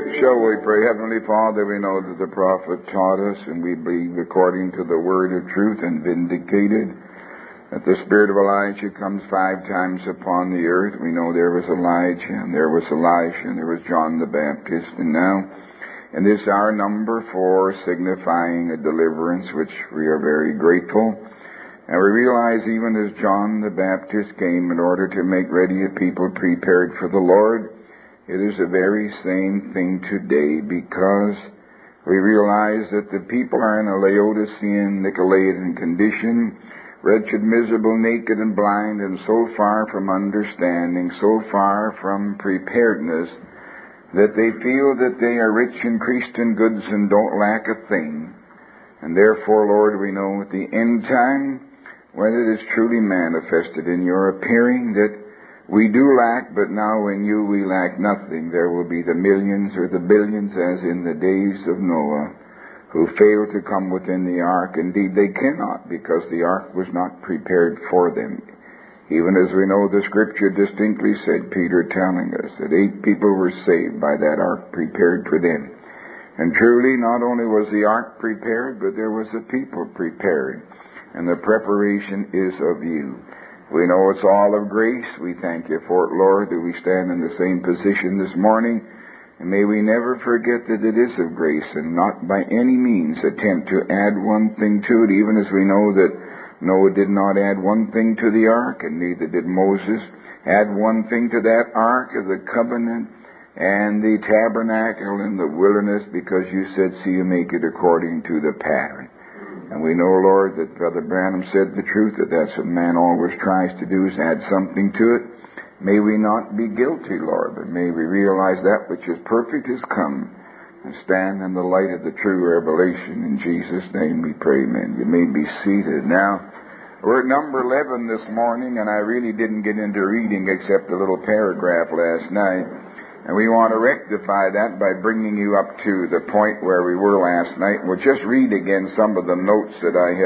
Shall we pray? Heavenly Father, we know that the prophet taught us, and we believe according to the word of truth and vindicated, that the spirit of Elijah comes 5 times upon the earth. We know there was Elijah, and there was Elisha, and there was John the Baptist, and now in this hour number 4, signifying a deliverance, which we are very grateful. And we realize even as John the Baptist came in order to make ready a people prepared for the Lord, it is the very same thing today, because we realize that the people are in a Laodicean, Nicolaitan condition, wretched, miserable, naked, and blind, and so far from understanding, so far from preparedness, that they feel that they are rich, increased in goods, and don't lack a thing. And therefore, Lord, we know at the end time, when it is truly manifested in your appearing, that we do lack, but now in you we lack nothing. There will be the millions or the billions, as in the days of Noah, who failed to come within the ark. Indeed, they cannot, because the ark was not prepared for them. Even as we know the Scripture distinctly said, Peter telling us, that 8 people were saved by that ark prepared for them. And truly, not only was the ark prepared, but there was a people prepared. And the preparation is of you. We know it's all of grace. We thank you for it, Lord, that we stand in the same position this morning. And may we never forget that it is of grace, and not by any means attempt to add one thing to it, even as we know that Noah did not add one thing to the ark, and neither did Moses add one thing to that ark of the covenant and the tabernacle in the wilderness, because you said, see you make it according to the pattern. And we know, Lord, that Brother Branham said the truth, that that's what man always tries to do, is add something to it. May we not be guilty, Lord, but may we realize that which is perfect has come, and stand in the light of the true revelation. In Jesus' name we pray, amen. You may be seated. Now, we're at number 11 this morning, and I really didn't get into reading except a little paragraph last night. And we want to rectify that by bringing you up to the point where we were last night. We'll just read again some of the notes that I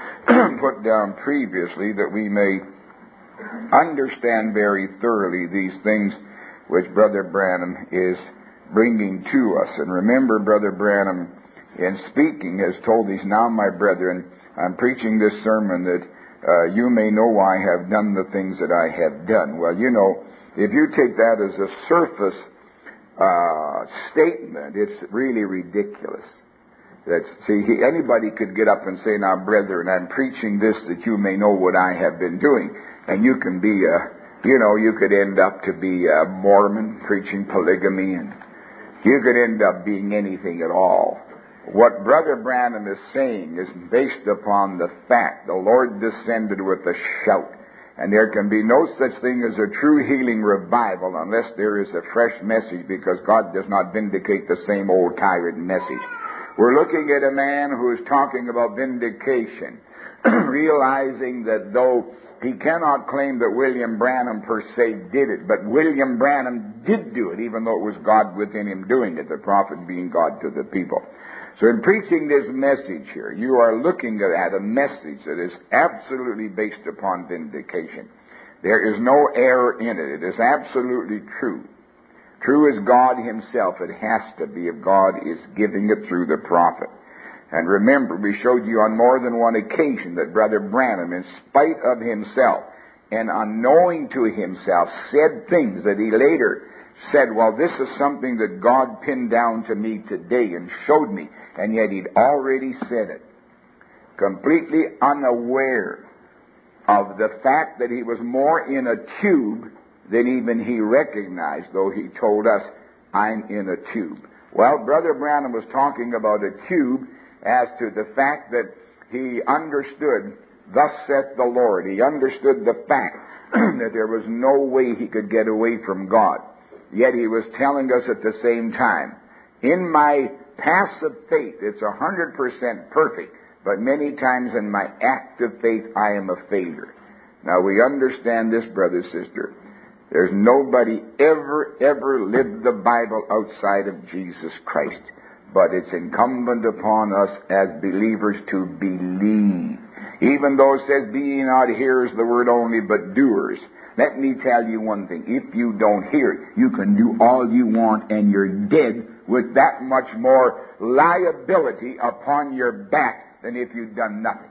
had put down previously, that we may understand very thoroughly these things which Brother Branham is bringing to us. And remember, Brother Branham, in speaking, has told these, now, my brethren, I'm preaching this sermon that you may know I have done the things that I have done. Well, you know, if you take that as a surface statement, it's really ridiculous. Anybody could get up and say, now, brethren, I'm preaching this that you may know what I have been doing. And you can be you could end up to be a Mormon preaching polygamy, and you could end up being anything at all. What Brother Branham is saying is based upon the fact the Lord descended with a shout. And there can be no such thing as a true healing revival unless there is a fresh message, because God does not vindicate the same old tyrant message. We're looking at a man who is talking about vindication, realizing that though he cannot claim that William Branham per se did it, but William Branham did do it, even though it was God within him doing it, the prophet being God to the people. So in preaching this message here, you are looking at a message that is absolutely based upon vindication. There is no error in it. It is absolutely true. True as God himself. It has to be if God is giving it through the prophet. And remember, we showed you on more than one occasion that Brother Branham, in spite of himself and unknowing to himself, said things that he later said, well, this is something that God pinned down to me today and showed me, and yet he'd already said it. Completely unaware of the fact that he was more in a tube than even he recognized, though he told us, I'm in a tube. Well, Brother Branham was talking about a tube as to the fact that he understood, thus saith the Lord. He understood the fact that there was no way he could get away from God. Yet he was telling us at the same time, in my passive faith, it's 100% perfect, but many times in my active faith, I am a failure. Now we understand this, brother, sister. There's nobody ever lived the Bible outside of Jesus Christ. But it's incumbent upon us as believers to believe. Even though it says, be ye not hearers the word only, but doers. Let me tell you one thing. If you don't hear it, you can do all you want, and you're dead with that much more liability upon your back than if you'd done nothing.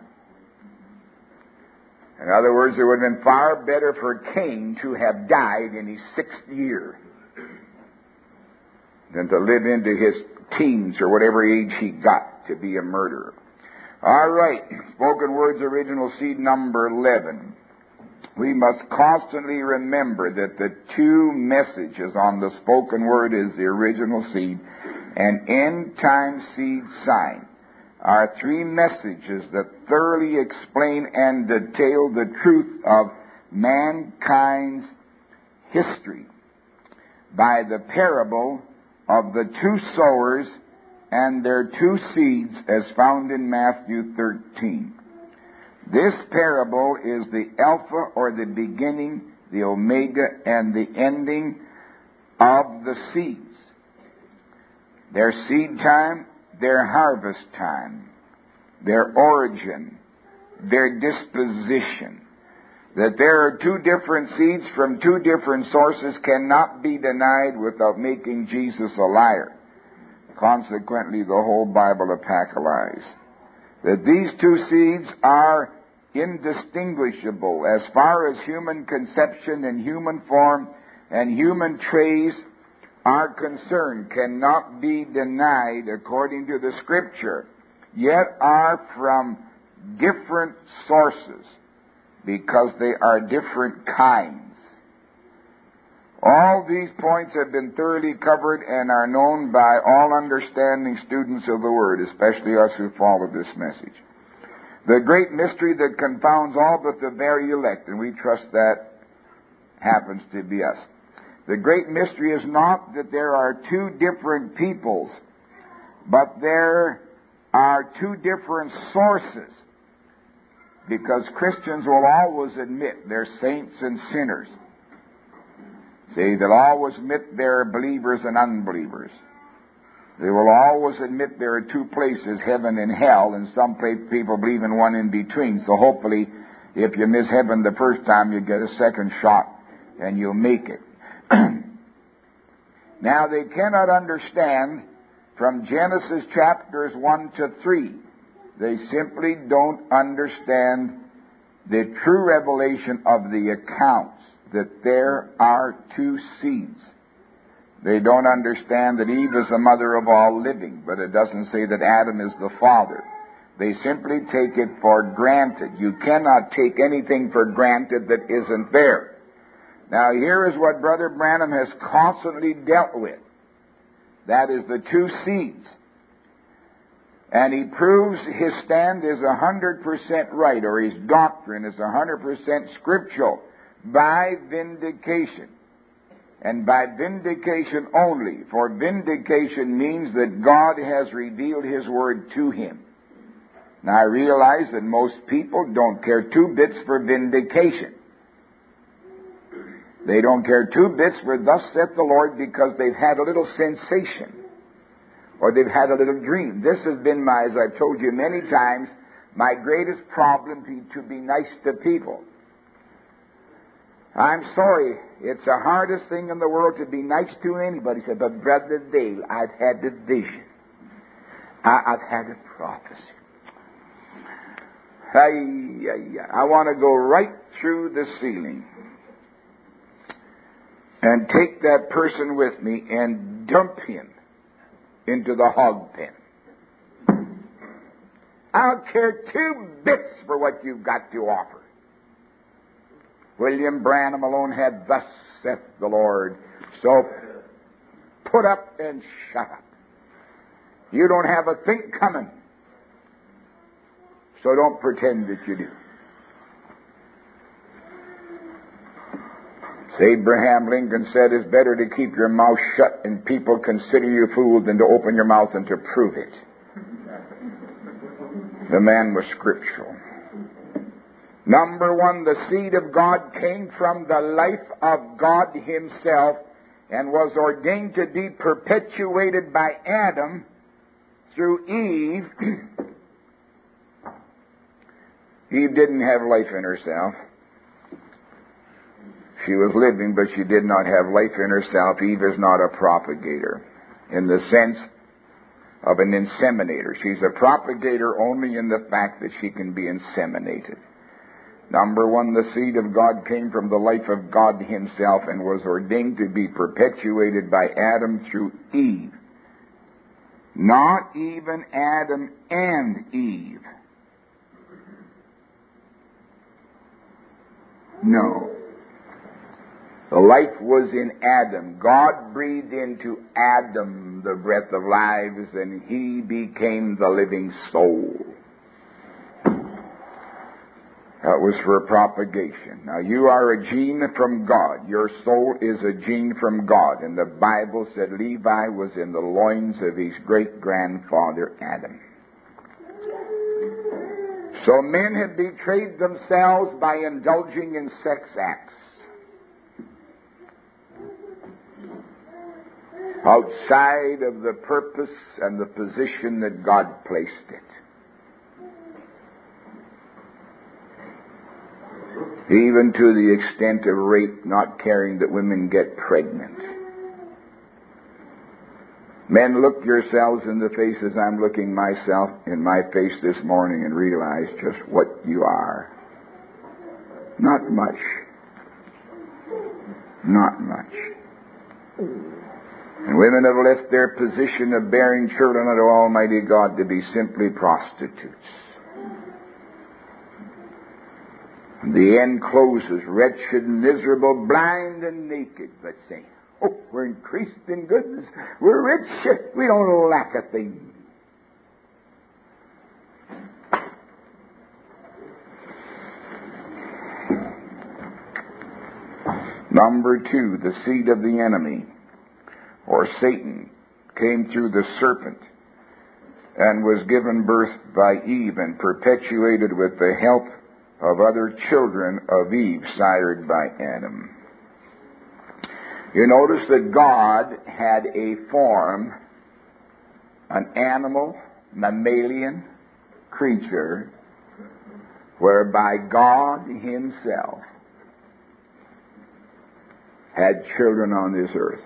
In other words, it would have been far better for Cain to have died in his 6th year than to live into his teens or whatever age he got to be a murderer. All right, spoken words, original seed number 11. We must constantly remember that the two messages on the spoken word is the original seed and end-time seed sign are three messages that thoroughly explain and detail the truth of mankind's history by the parable of the two sowers and their two seeds as found in Matthew 13. This parable is the Alpha or the beginning, the Omega, and the ending of the seeds. Their seed time, their harvest time, their origin, their disposition. That there are two different seeds from two different sources cannot be denied without making Jesus a liar. Consequently, the whole Bible a pack of lies. That these two seeds are indistinguishable as far as human conception and human form and human traits are concerned, cannot be denied according to the Scripture, yet are from different sources because they are different kinds. All these points have been thoroughly covered and are known by all understanding students of the Word, especially us who follow this message. The great mystery that confounds all but the very elect, and we trust that happens to be us. The great mystery is not that there are two different peoples, but there are two different sources, because Christians will always admit they're saints and sinners. See, they'll always admit there are believers and unbelievers. They will always admit there are two places, heaven and hell, and some people believe in one in between. So hopefully, if you miss heaven the first time, you get a second shot and you'll make it. Now, they cannot understand from Genesis chapters 1 to 3. They simply don't understand the true revelation of the accounts, that there are two seeds. They don't understand that Eve is the mother of all living, but it doesn't say that Adam is the father. They simply take it for granted. You cannot take anything for granted that isn't there. Now, here is what Brother Branham has constantly dealt with. That is the two seeds. And he proves his stand is 100% right, or his doctrine is 100% scriptural, by vindication. And by vindication only, for vindication means that God has revealed His Word to him. Now, I realize that most people don't care two bits for vindication. They don't care two bits for thus saith the Lord because they've had a little sensation or they've had a little dream. This has been my, as I've told you many times, my greatest problem to be nice to people. I'm sorry, it's the hardest thing in the world to be nice to anybody. He said, but Brother Dave, I've had a vision. I've had a prophecy. I want to go right through the ceiling and take that person with me and dump him into the hog pen. I don't care two bits for what you've got to offer. William Branham alone had thus saith the Lord. So put up and shut up. You don't have a thing coming. So don't pretend that you do. Abraham Lincoln said, it's better to keep your mouth shut and people consider you a fool than to open your mouth and to prove it. The man was scriptural. Number one, the seed of God came from the life of God Himself and was ordained to be perpetuated by Adam through Eve. Eve didn't have life in herself. She was living, but she did not have life in herself. Eve is not a propagator. in the sense of an inseminator. She's a propagator only in the fact that she can be inseminated. Number one, the seed of God came from the life of God himself and was ordained to be perpetuated by Adam through Eve. Not even Adam and Eve. No. The life was in Adam. God breathed into Adam the breath of lives, and he became the living soul. That was for propagation. Now, you are a gene from God. Your soul is a gene from God. And the Bible said Levi was in the loins of his great-grandfather Adam. So men have betrayed themselves by indulging in sex acts outside of the purpose and the position that God placed it. Even to the extent of rape, not caring that women get pregnant. Men, look yourselves in the face as I'm looking myself in my face this morning and realize just what you are. Not much. Not much. And women have left their position of bearing children unto Almighty God to be simply prostitutes. The end closes wretched, miserable, blind, and naked, but say, oh, we're increased in goodness. We're rich. We don't lack a thing. Number two, the seed of the enemy, or Satan, came through the serpent and was given birth by Eve and perpetuated with the help of other children of Eve, sired by Adam. You notice that God had a form, an animal, mammalian creature, whereby God himself had children on this earth.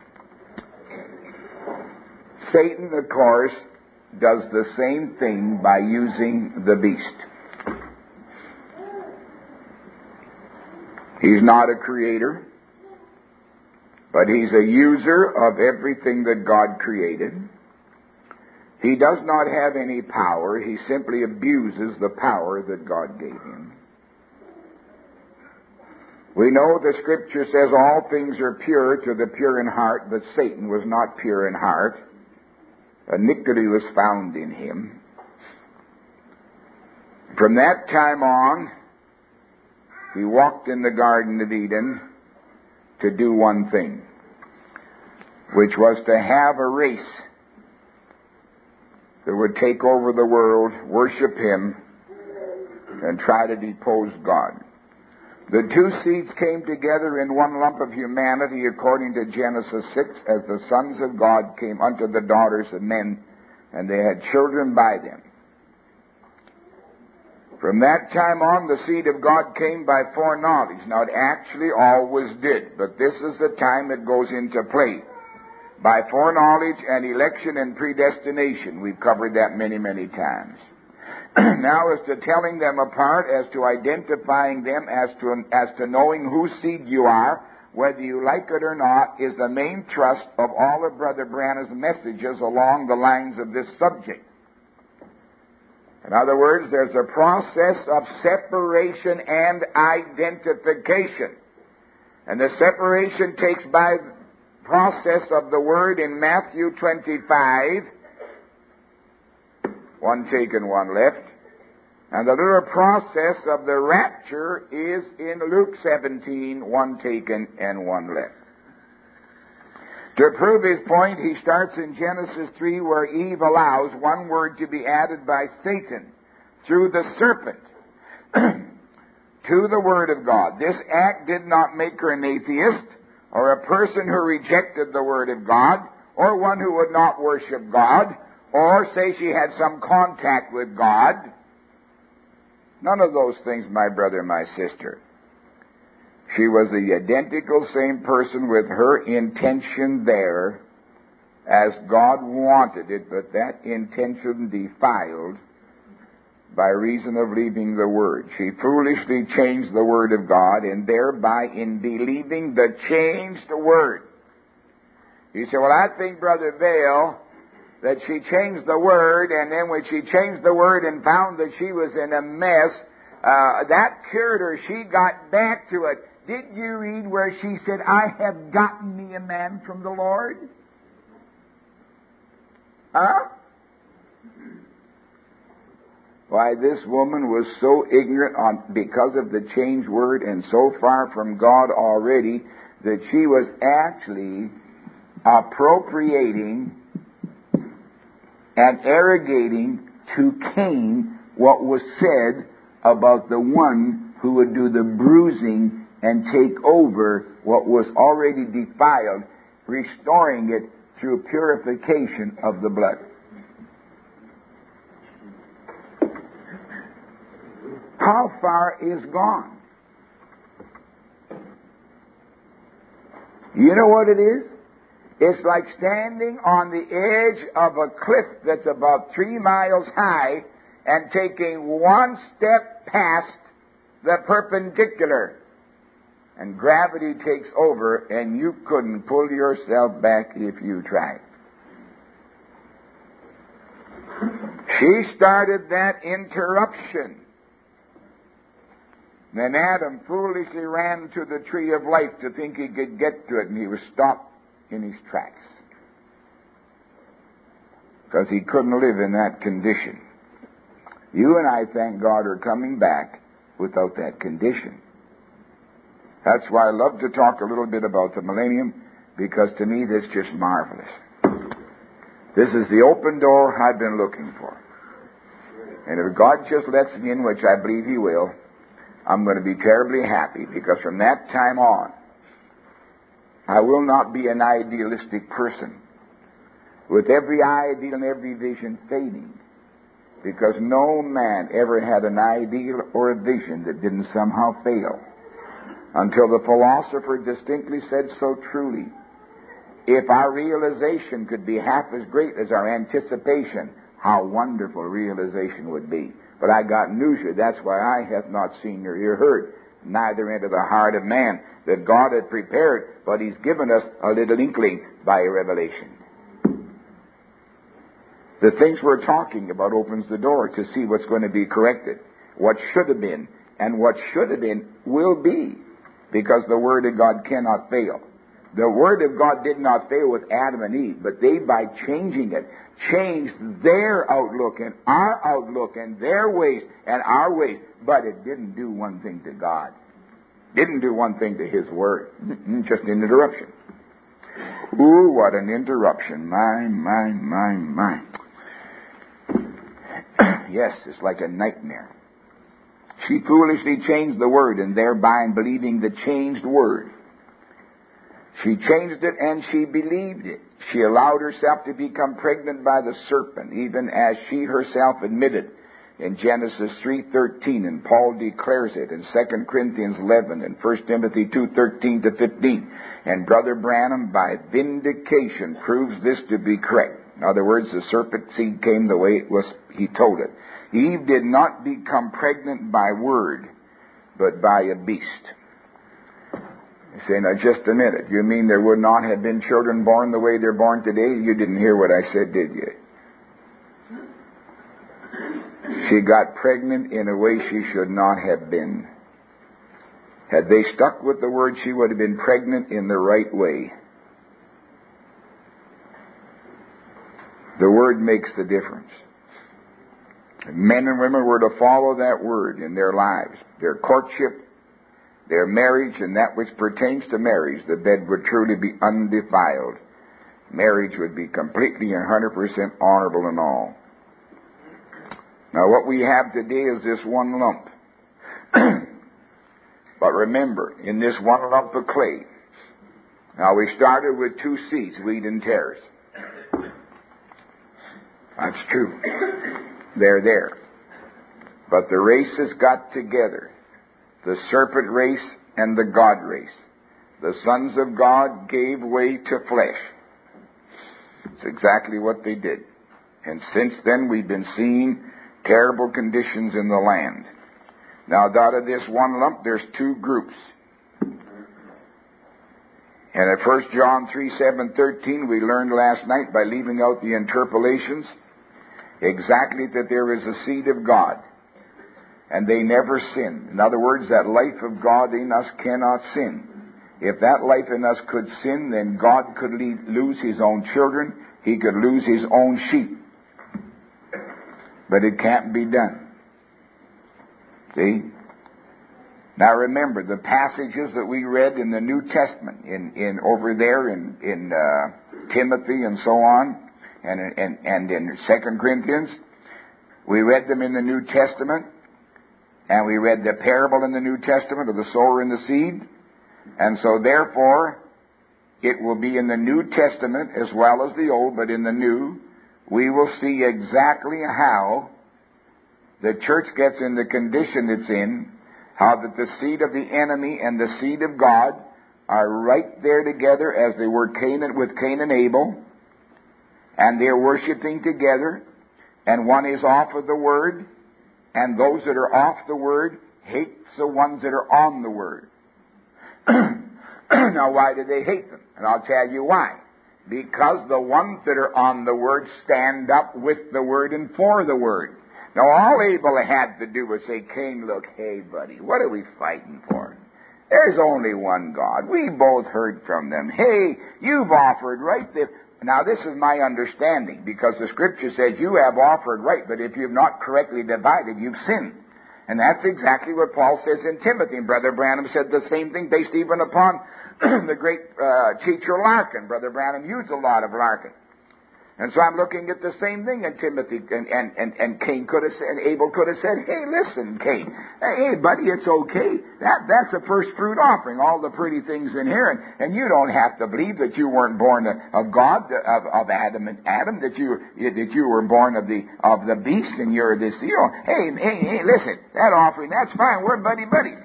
Satan, of course, does the same thing by using the beast. He's not a creator, but he's a user of everything that God created. He does not have any power. He simply abuses the power that God gave him. We know the Scripture says all things are pure to the pure in heart, but Satan was not pure in heart. Iniquity was found in him. From that time on, he walked in the Garden of Eden to do one thing, which was to have a race that would take over the world, worship him, and try to depose God. The two seeds came together in one lump of humanity, according to Genesis 6, as the sons of God came unto the daughters of men, and they had children by them. From that time on, the seed of God came by foreknowledge. Now, it actually always did, but this is the time it goes into play. By foreknowledge and election and predestination. We've covered that many, many times. Now, as to telling them apart, as to identifying them, as to knowing whose seed you are, whether you like it or not, is the main thrust of all of Brother Branham's messages along the lines of this subject. In other words, there's a process of separation and identification. And the separation takes by process of the word in Matthew 25, one taken, one left. And the little process of the rapture is in Luke 17, one taken and one left. To prove his point, he starts in Genesis 3, where Eve allows one word to be added by Satan through the serpent to the Word of God. This act did not make her an atheist or a person who rejected the Word of God or one who would not worship God or say she had some contact with God. None of those things, my brother, my sister. She was the identical same person with her intention there as God wanted it, but that intention defiled by reason of leaving the Word. She foolishly changed the Word of God, and thereby in believing the changed Word. You say, well, I think, Brother Vail, that she changed the Word, and then when she changed the Word and found that she was in a mess, that cured her. She got back to it. Did you read where she said, I have gotten me a man from the Lord? Huh? Why, this woman was so ignorant because of the changed Word and so far from God already that she was actually appropriating and arrogating to Cain what was said about the one who would do the bruising and take over what was already defiled, restoring it through purification of the blood. How far is gone? You know what it is? It's like standing on the edge of a cliff that's about 3 miles high and taking one step past the perpendicular. And gravity takes over and you couldn't pull yourself back if you tried. She started that interruption. Then Adam foolishly ran to the tree of life to think he could get to it, and he was stopped in his tracks. Because he couldn't live in that condition. You and I, thank God, are coming back without that condition. That's why I love to talk a little bit about the millennium, because to me that's just marvelous. This is the open door I've been looking for. And if God just lets me in, which I believe He will, I'm going to be terribly happy, because from that time on, I will not be an idealistic person, with every ideal and every vision fading, because no man ever had an ideal or a vision that didn't somehow fail, until the philosopher distinctly said so truly, if our realization could be half as great as our anticipation, how wonderful realization would be. But I got news here. That's why I have not seen nor ear heard, neither into the heart of man, that God had prepared, but He's given us a little inkling by a revelation. The things we're talking about opens the door to see what's going to be corrected. What should have been, and what should have been will be, because the Word of God cannot fail. The Word of God did not fail with Adam and Eve, but they, by changing it, changed their outlook and our outlook and their ways and our ways. But it didn't do one thing to God. Didn't do one thing to His Word. Just an interruption. Ooh, what an interruption. My. Yes, it's like a nightmare. She foolishly changed the Word, and thereby in believing the changed Word, she changed it and she believed it. She allowed herself to become pregnant by the serpent, even as she herself admitted in Genesis 3:13, and Paul declares it in 2 Corinthians 11 and 1 Timothy 2:13-15. And Brother Branham, by vindication, proves this to be correct. In other words, the serpent seed came the way it was, he told it. Eve did not become pregnant by word, but by a beast. You say, now just a minute, you mean there would not have been children born the way they're born today? You didn't hear what I said, did you? She got pregnant in a way she should not have been. Had they stuck with the Word, she would have been pregnant in the right way. The Word makes the difference. Men and women were to follow that Word in their lives, their courtship, their marriage, and that which pertains to marriage. The bed would truly be undefiled. Marriage would be completely and 100% honorable and all. Now what we have today is this one lump. But remember, in this one lump of clay, now we started with 2 seeds, wheat and tares. That's true. They're there. But the races got together. The serpent race and the God race. The sons of God gave way to flesh. It's exactly what they did. And since then, we've been seeing terrible conditions in the land. Now, out of this one lump, there's two groups. And at 1 John 3:7-13, we learned last night by leaving out the interpolations exactly that there is a seed of God. And they never sin. In other words, that life of God in us cannot sin. If that life in us could sin, then God could lose His own children. He could lose His own sheep. But it can't be done. See? Now remember, the passages that we read in the New Testament, in over there in Timothy and so on, and in 2 Corinthians, we read them in the New Testament, and we read the parable in the New Testament of the sower and the seed, and so therefore, it will be in the New Testament as well as the Old, but in the New, we will see exactly how the church gets in the condition it's in, how that the seed of the enemy and the seed of God are right there together as they were with Cain and Abel, and they're worshiping together, and one is off of the Word, and those that are off the Word hate the ones that are on the Word. Now, why do they hate them? And I'll tell you why. Because the ones that are on the Word stand up with the Word and for the Word. Now, all Abel had to do was say, Cain, look, hey, buddy, what are we fighting for? There's only one God. We both heard from them. Hey, you've offered right there. Now, this is my understanding, because the Scripture says you have offered right, but if you've not correctly divided, you've sinned. And that's exactly what Paul says in Timothy. And Brother Branham said the same thing based even upon the great teacher Larkin. Brother Branham used a lot of Larkin. And so I'm looking at the same thing in Timothy, and Cain could have said, Abel could have said, hey, listen, Cain, hey, buddy, it's okay. That's a first fruit offering, all the pretty things in here, and you don't have to believe that you weren't born of God, of Adam and Adam, that you were born of the beast, and you're this, hey, listen, that offering, that's fine, we're buddies.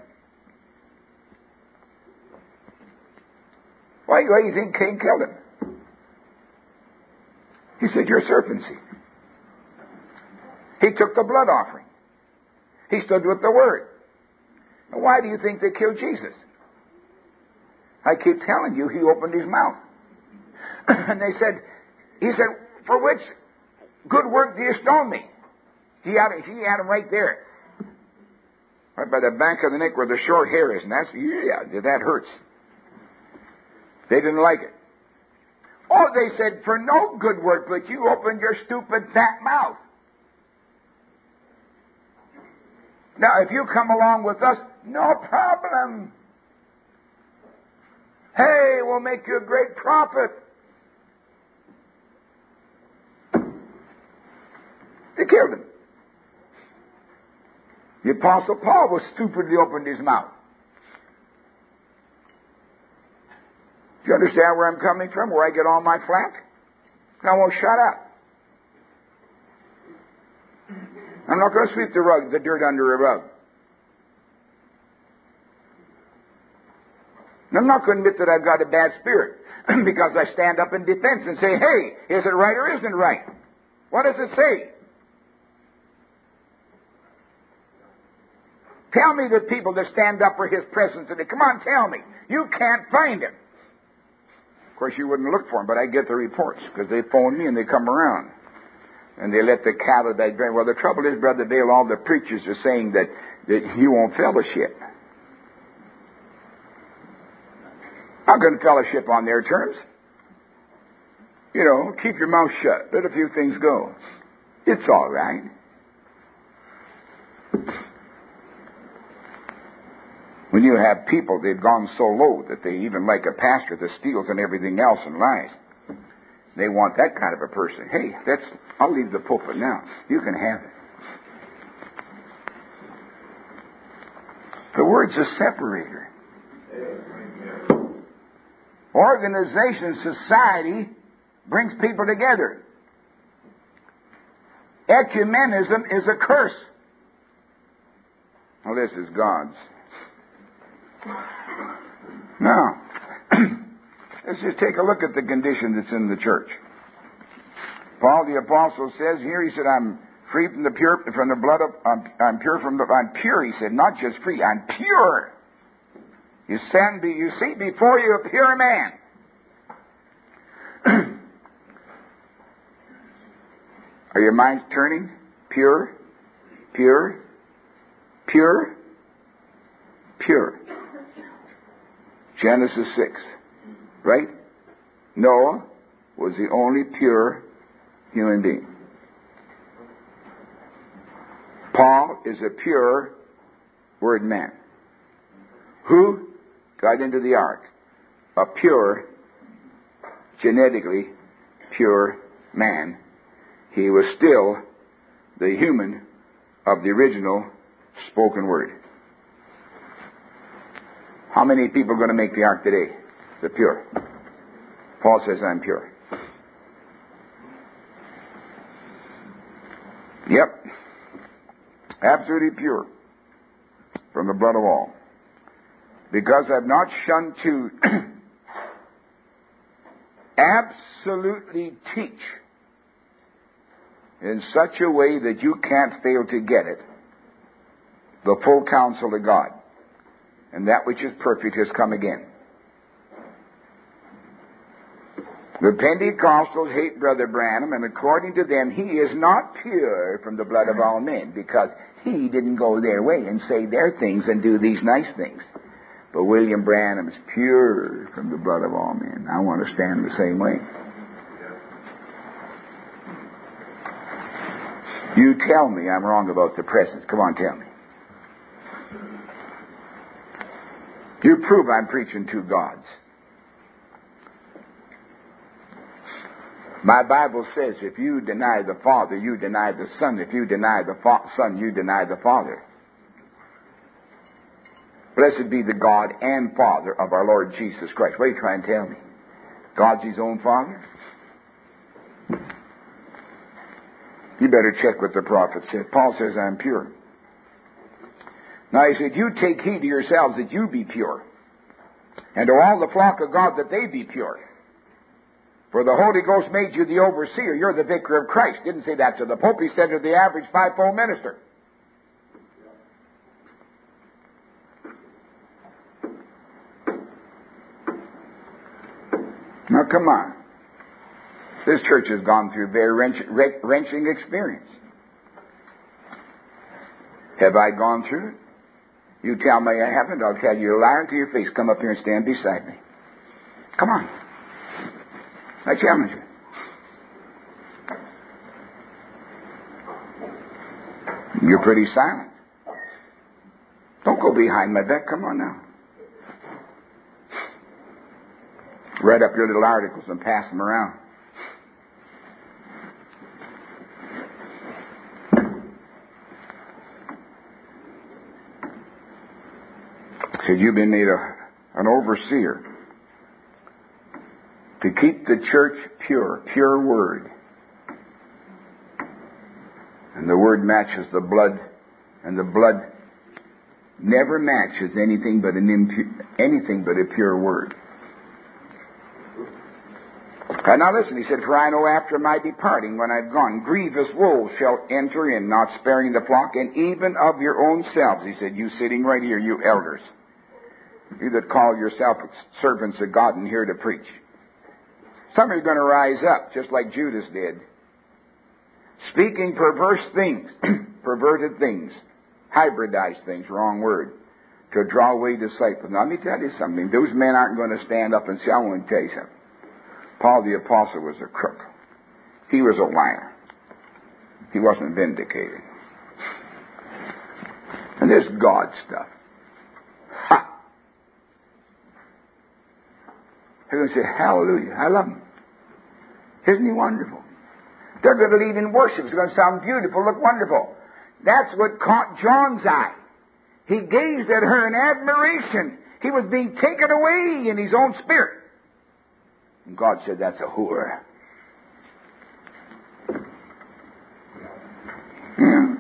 Why do you think Cain killed him? He said, you're serpent seed. He took the blood offering. He stood with the Word. Now, why do you think they killed Jesus? I keep telling you, He opened His mouth. And he said, for which good work do you stone me? He had him right there. Right by the back of the neck where the short hair is. And that hurts. They didn't like it. Oh, they said, for no good work, but you opened your stupid fat mouth. Now, if you come along with us, no problem. Hey, we'll make you a great prophet. They killed him. The Apostle Paul was stupidly opened his mouth. Do you understand where I'm coming from, where I get all my flack? I won't shut up. I'm not going to sweep the dirt under a rug. And I'm not going to admit that I've got a bad spirit because I stand up in defense and say, hey, is it right or isn't it right? What does it say? Tell me the people that stand up for His presence today. Come on, tell me. You can't find Him. Of course, you wouldn't look for them, but I get the reports because they phone me and they come around. And they let the cattle that drink. Well, the trouble is, Brother Dale, all the preachers are saying that you won't fellowship. I'm going to fellowship on their terms. Keep your mouth shut. Let a few things go. It's all right. When you have people, they've gone so low that they even like a pastor that steals and everything else and lies. They want that kind of a person. Hey, I'll leave the pulpit now. You can have it. The Word's a separator. Organization, society brings people together. Ecumenism is a curse. Well, this is God's. Now, let's just take a look at the condition that's in the church. Paul the apostle says here, he said, I'm free from the blood of, I'm pure, he said, not just free, I'm pure. You see before you a pure man. Are your minds turning? Pure, pure, pure, pure. Genesis 6, right? Noah was the only pure human being. Paul is a pure word man. Who got into the ark? A pure, genetically pure man. He was still the human of the original spoken word. How many people are going to make the ark today? The pure. Paul says, I'm pure. Yep. Absolutely pure from the blood of all. Because I've not shunned to absolutely teach in such a way that you can't fail to get it, the full counsel of God. And that which is perfect has come again. The Pentecostals hate Brother Branham, and according to them, he is not pure from the blood of all men, because he didn't go their way and say their things and do these nice things. But William Branham is pure from the blood of all men. I want to stand the same way. You tell me I'm wrong about the presence. Come on, tell me. You prove I'm preaching two gods. My Bible says if you deny the Father, you deny the Son. If you deny the Son, you deny the Father. Blessed be the God and Father of our Lord Jesus Christ. What are you trying to tell me? God's His own Father? You better check what the prophet said. Paul says, I'm pure. Now he said, you take heed to yourselves that you be pure, and to all the flock of God that they be pure. For the Holy Ghost made you the overseer. You're the vicar of Christ. Didn't say that to the Pope. He said to the average fivefold minister. Now come on. This church has gone through a very wrenching experience. Have I gone through it? You tell me I haven't, I'll tell you a liar to your face. Come up here and stand beside me. Come on. I challenge you. You're pretty silent. Don't go behind my back. Come on now. Write up your little articles and pass them around. Said you've been made an overseer to keep the church pure word. And the word matches the blood, and the blood never matches anything but a pure word. And now listen, he said, for I know after my departing, when I've gone, grievous wolves shall enter in, not sparing the flock, and even of your own selves. He said, you sitting right here, you elders, you that call yourself servants of God and here to preach. Some are going to rise up, just like Judas did, speaking perverse things, perverted things, hybridized things, wrong word, to draw away disciples. Now, let me tell you something. Those men aren't going to stand up and say, I want to tell you something. Paul the apostle was a crook. He was a liar. He wasn't vindicated. And this God stuff. Ha! They're going to say, hallelujah, I love him. Isn't he wonderful? They're going to lead in worship. It's going to sound beautiful, look wonderful. That's what caught John's eye. He gazed at her in admiration. He was being taken away in his own spirit. And God said, that's a whore. Yeah.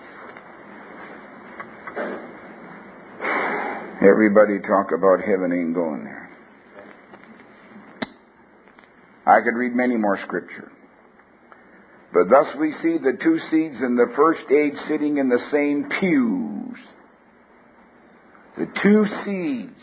Everybody talk about heaven ain't going there. I could read many more scripture. But thus we see the two seeds in the first age sitting in the same pews. The two seeds.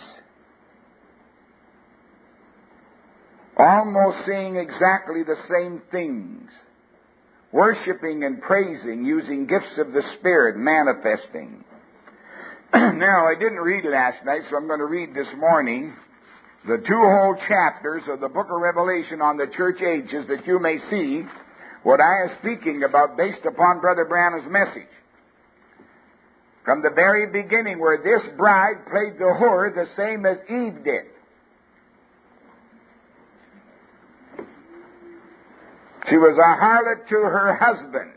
Almost saying exactly the same things. Worshiping and praising, using gifts of the Spirit, manifesting. Now, I didn't read last night, so I'm going to read this morning the 2 whole chapters of the book of Revelation on the church ages, that you may see what I am speaking about based upon Brother Branham's message. From the very beginning, where this bride played the whore the same as Eve did. She was a harlot to her husband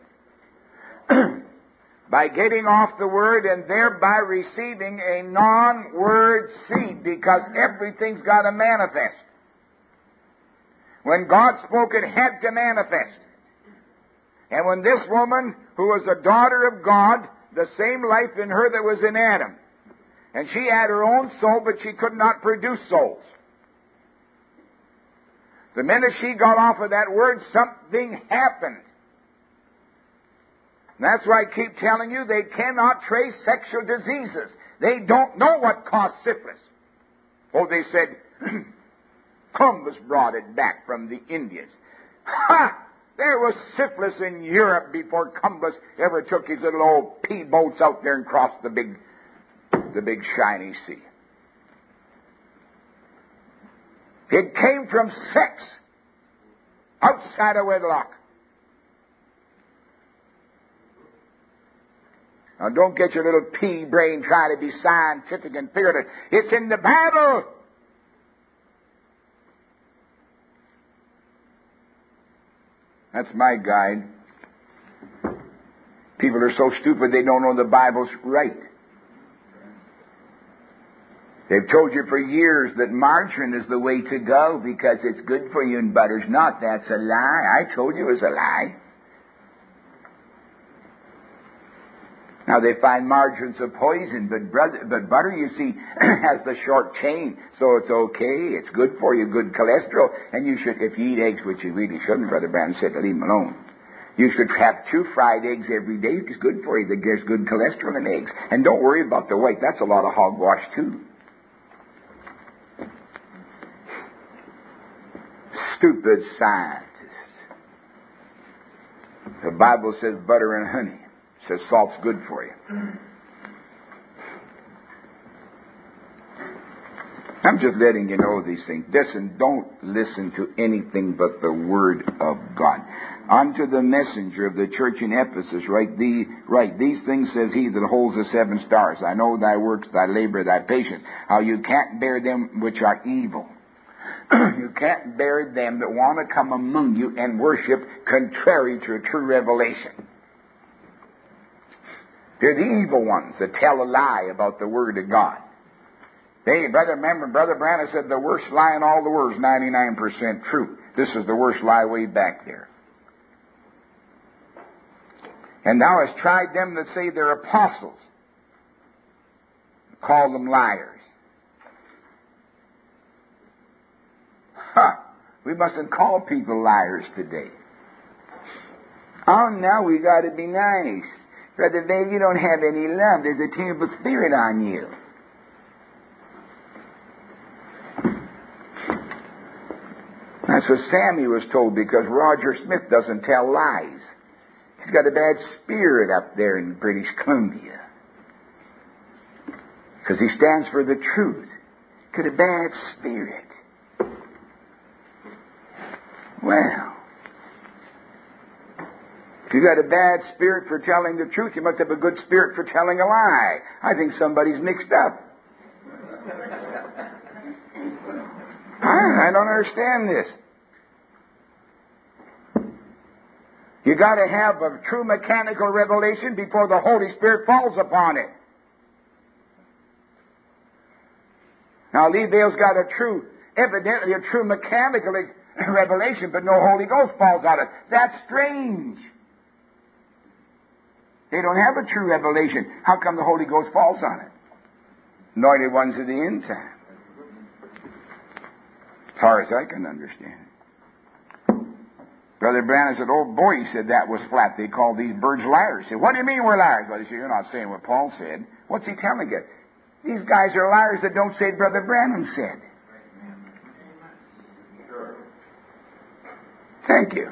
by getting off the word and thereby receiving a non-word seed, because everything's got to manifest. When God spoke, it had to manifest. And when this woman, who was a daughter of God, the same life in her that was in Adam, and she had her own soul, but she could not produce souls. The minute she got off of that word, something happened. And that's why I keep telling you, they cannot trace sexual diseases. They don't know what caused syphilis. Oh, they said, Columbus brought it back from the Indians. Ha! There was syphilis in Europe before Columbus ever took his little old pea boats out there and crossed the big shiny sea. It came from sex outside of wedlock. Now, don't get your little pea brain trying to be scientific and figure it. It's in the Bible. That's my guide. People are so stupid they don't know the Bible's right. They've told you for years that margarine is the way to go because it's good for you and butter's not. That's a lie. I told you it was a lie. Now, they find margarine's a poison, but butter, you see, has the short chain, so it's okay. It's good for you, good cholesterol. And you should, if you eat eggs, which you really shouldn't, Brother Branham said to leave them alone, you should have 2 fried eggs every day. It's good for you. There's good cholesterol in eggs. And don't worry about the white. That's a lot of hogwash, too. Stupid scientists. The Bible says butter and honey. It says salt's good for you. I'm just letting you know these things. Listen, don't listen to anything but the Word of God. Unto the messenger of the church in Ephesus, write these things says he that holds the 7 stars. I know thy works, thy labor, thy patience, how you can't bear them which are evil. You can't bear them that want to come among you and worship contrary to a true revelation. They're the evil ones that tell a lie about the Word of God. Brother Branham said the worst lie in all the world is 99% true. This is the worst lie way back there. And thou hast tried them that say they're apostles. Call them liars. We mustn't call people liars today. Oh, now we got to be nice. Brother Dave, you don't have any love. There's a terrible spirit on you. That's what Sammy was told, because Roger Smith doesn't tell lies. He's got a bad spirit up there in British Columbia. Because he stands for the truth. Got a bad spirit. Well, if you got a bad spirit for telling the truth, you must have a good spirit for telling a lie. I think somebody's mixed up. I don't understand this. You got to have a true mechanical revelation before the Holy Spirit falls upon it. Now, Leadville's got evidently a true mechanical revelation, but no Holy Ghost falls on it. That's strange. They don't have a true revelation. How come the Holy Ghost falls on it? Anointed ones of the end time. As far as I can understand. Brother Branham said, oh boy, he said, that was flat. They called these birds liars. He said, what do you mean we're liars? Well, he said, you're not saying what Paul said. What's he telling you? These guys are liars that don't say Brother Branham said. Thank you.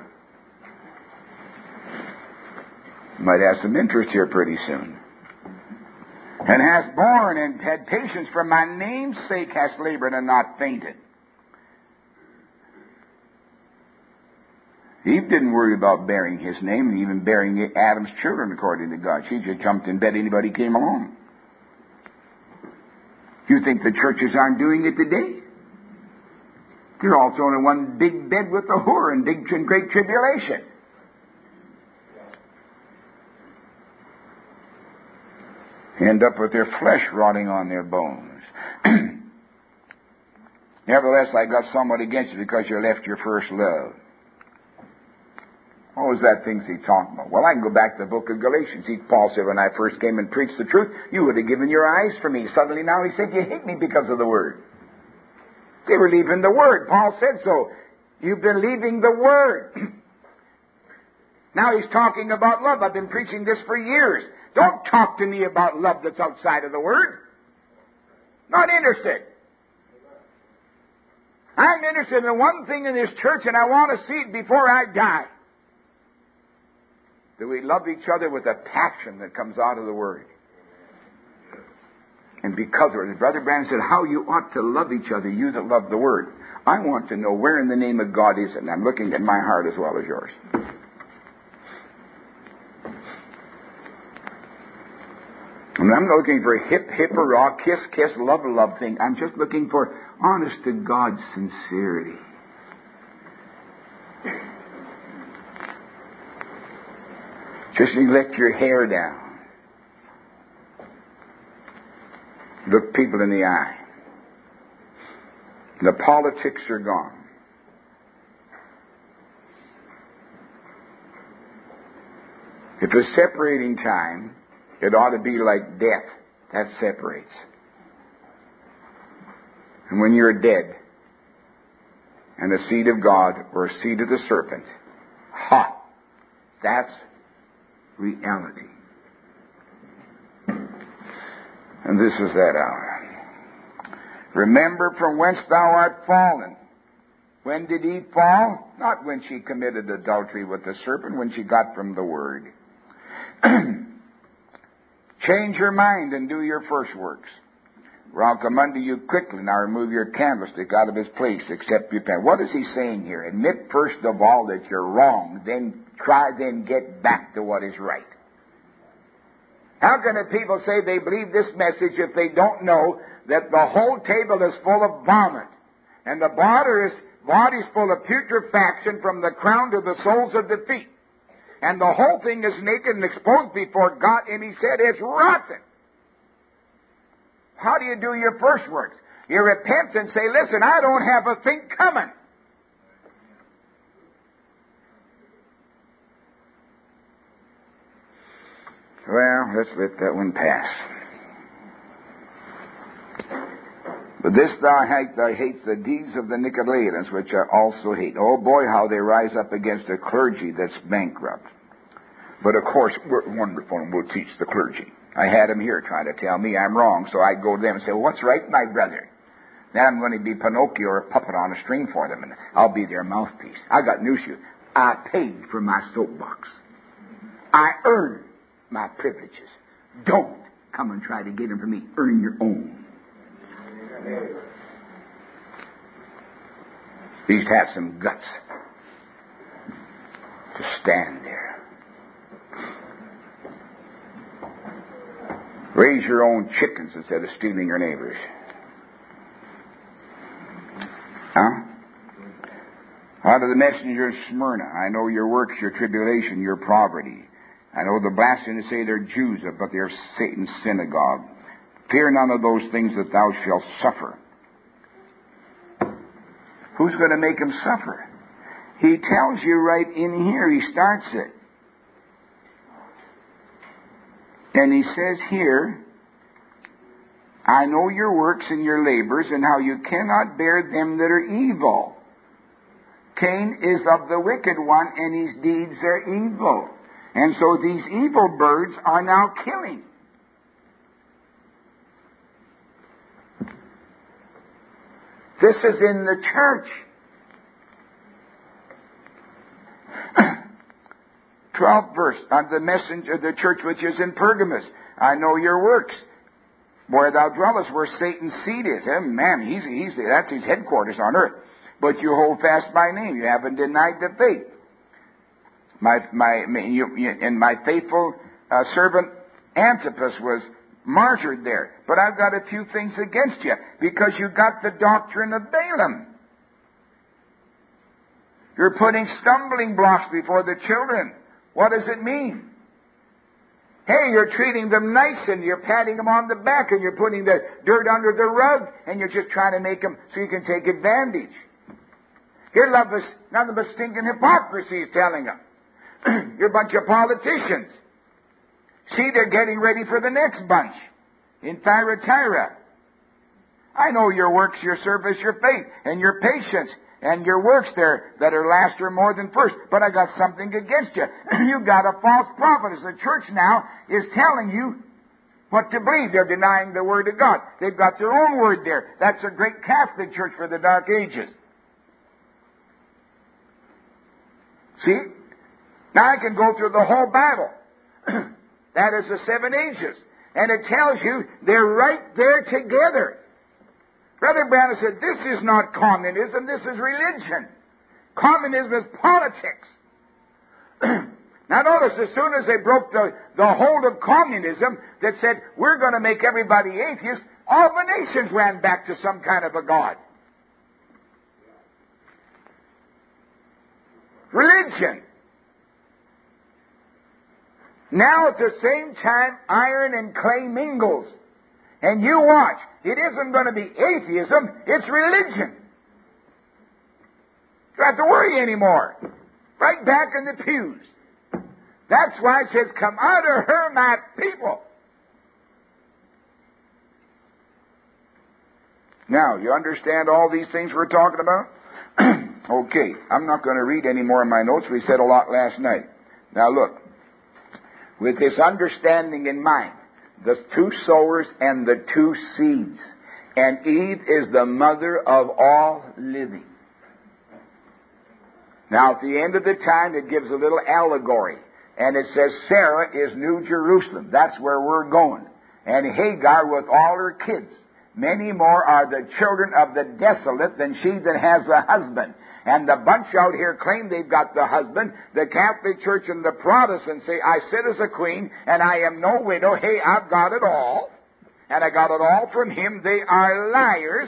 Might have some interest here pretty soon. And hast borne and had patience for my name's sake, hast labored and not fainted. Eve didn't worry about bearing his name and even bearing Adam's children according to God. She just jumped in bed anybody came along. You think the churches aren't doing it today? They're all thrown in one big bed with the whore and great tribulation. End up with their flesh rotting on their bones. Nevertheless, I got somewhat against you because you left your first love. What was that things he talking about? Well, I can go back to the book of Galatians. Paul said, when I first came and preached the truth, you would have given your eyes for me. Suddenly now he said, you hate me because of the word. They were leaving the word. Paul said so. You've been leaving the word. Now he's talking about love. I've been preaching this for years. Don't talk to me about love that's outside of the word. Not interested. I'm interested in one thing in this church, and I want to see it before I die. That we love each other with a passion that comes out of the Word. And because of it, Brother Branham said, how you ought to love each other, you that love the Word. I want to know where in the name of God is it, and I'm looking at my heart as well as yours. And I'm not looking for a hip, hurrah, kiss, kiss, love thing. I'm just looking for honest to God sincerity. Just let your hair down. Look people in the eye. The politics are gone. If it's separating time, it ought to be like death. That separates. And when you're dead, and the seed of God or a seed of the serpent, that's reality. And this is that hour. Remember from whence thou art fallen. When did Eve fall? Not when she committed adultery with the serpent, when she got from the Word. Change your mind and do your first works. For I'll come unto you quickly, and I'll remove your candlestick out of its place, except you repent. What is he saying here? Admit first of all that you're wrong, then get back to what is right. How can the people say they believe this message if they don't know that the whole table is full of vomit, and the body's full of putrefaction from the crown to the soles of the feet, and the whole thing is naked and exposed before God, and he said it's rotten. How do you do your first works? You repent and say, listen, I don't have a thing coming. Well, let's let that one pass. But this thou hates the deeds of the Nicolaitans, which I also hate. Oh boy, how they rise up against a clergy that's bankrupt. But of course, we're wonderful and we'll teach the clergy. I had them here trying to tell me I'm wrong, so I go to them and say, well, what's right, my brother? Then I'm going to be Pinocchio or a puppet on a string for them, and I'll be their mouthpiece. I got news for you. I paid for my soapbox. I earned my privileges. Don't come and try to get them from me. Earn your own. These have some guts to stand there. Raise your own chickens instead of stealing your neighbor's. Out of the messenger of Smyrna, I know your works, your tribulation, your poverty. I know the blasphemous say they're Jews, but they're Satan's synagogue. Fear none of those things that thou shalt suffer. Who's going to make him suffer? He tells you right in here. He starts it. And he says here, I know your works and your labors and how you cannot bear them that are evil. Cain is of the wicked one, and his deeds are evil. And so these evil birds are now killing. This is in the church. 12th verse, on the messenger of the church which is in Pergamos. I know your works, where thou dwellest, where Satan's seat is. Man, that's his headquarters on earth. But you hold fast my name. You haven't denied the faith. And my faithful servant Antipas was martyred there. But I've got a few things against you, because you got the doctrine of Balaam. You're putting stumbling blocks before the children. What does it mean? Hey, you're treating them nice, and you're patting them on the back, and you're putting the dirt under the rug, and you're just trying to make them so you can take advantage. Your love is nothing but stinking hypocrisy, he's telling them. You're a bunch of politicians. See, they're getting ready for the next bunch in Thyatira. I know your works, your service, your faith, and your patience, and your works there that are last or more than first. But I got something against you. You've got a false prophet. The church now is telling you what to believe. They're denying the Word of God. They've got their own word there. That's a great Catholic church for the Dark Ages. See? Now I can go through the whole Bible. That is the 7 ages. And it tells you they're right there together. Brother Branham said, this is not communism, this is religion. Communism is politics. Now notice, as soon as they broke the hold of communism that said, we're going to make everybody atheist, all the nations ran back to some kind of a god. Religion. Now at the same time, iron and clay mingles. And you watch, it isn't going to be atheism, it's religion. You don't have to worry anymore. Right back in the pews. That's why it says, come out of her, my people. Now, you understand all these things we're talking about? Okay, I'm not going to read any more in my notes. We said a lot last night. Now look, with this understanding in mind, the 2 sowers and the 2 seeds, and Eve is the mother of all living. Now, at the end of the time, it gives a little allegory, and it says Sarah is New Jerusalem. That's where we're going. And Hagar with all her kids. Many more are the children of the desolate than she that has a husband. And the bunch out here claim they've got the husband. The Catholic Church and the Protestants say, I sit as a queen, and I am no widow. Hey, I've got it all. And I got it all from him. They are liars.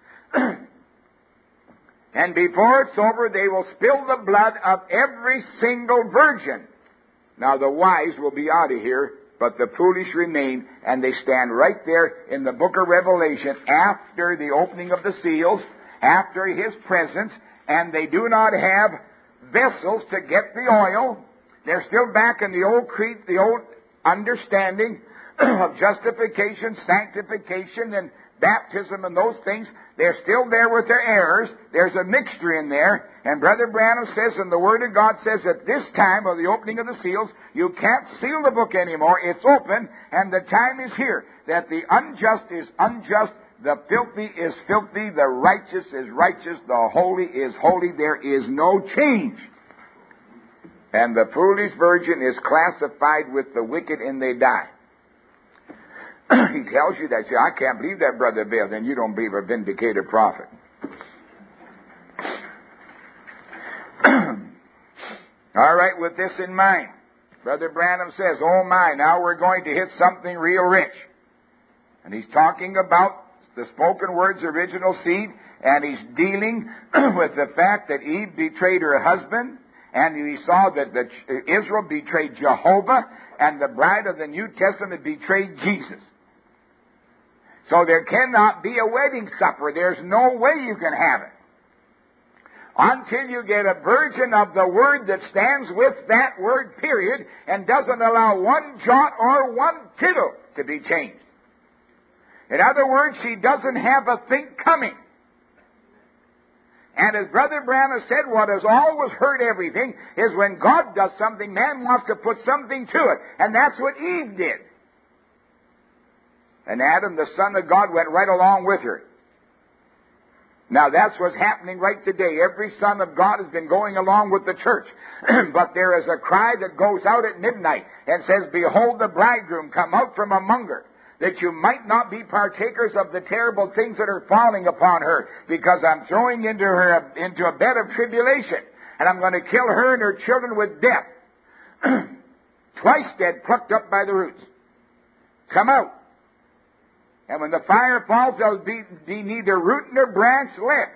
And before it's over, they will spill the blood of every single virgin. Now, the wise will be out of here, but the foolish remain, and they stand right there in the book of Revelation after the opening of the seals, after his presence, and they do not have vessels to get the oil. They're still back in the old creed, the old understanding of justification, sanctification, and baptism and those things. They're still there with their errors. There's a mixture in there. And Brother Branham says, and the Word of God says, at this time of the opening of the seals, you can't seal the book anymore. It's open, and the time is here that the unjust is unjust, the filthy is filthy, the righteous is righteous, the holy is holy. There is no change. And the foolish virgin is classified with the wicked, and they die. He tells you that. Say, I can't believe that, Brother Bill. Then you don't believe a vindicated prophet. All right, with this in mind, Brother Branham says, oh my, now we're going to hit something real rich. And he's talking about the spoken word's original seed, and he's dealing with the fact that Eve betrayed her husband, and he saw that Israel betrayed Jehovah, and the bride of the New Testament betrayed Jesus. So there cannot be a wedding supper. There's no way you can have it until you get a virgin of the Word that stands with that Word, period, and doesn't allow one jot or one tittle to be changed. In other words, she doesn't have a think coming. And as Brother Branham said, what has always hurt everything is when God does something, man wants to put something to it. And that's what Eve did. And Adam, the Son of God, went right along with her. Now that's what's happening right today. Every son of God has been going along with the church. But there is a cry that goes out at midnight and says, "Behold the bridegroom, come out from among her, that you might not be partakers of the terrible things that are falling upon her, because I'm throwing into her into a bed of tribulation, and I'm going to kill her and her children with death." Twice dead, plucked up by the roots. Come out. And when the fire falls, there'll be neither root nor branch left.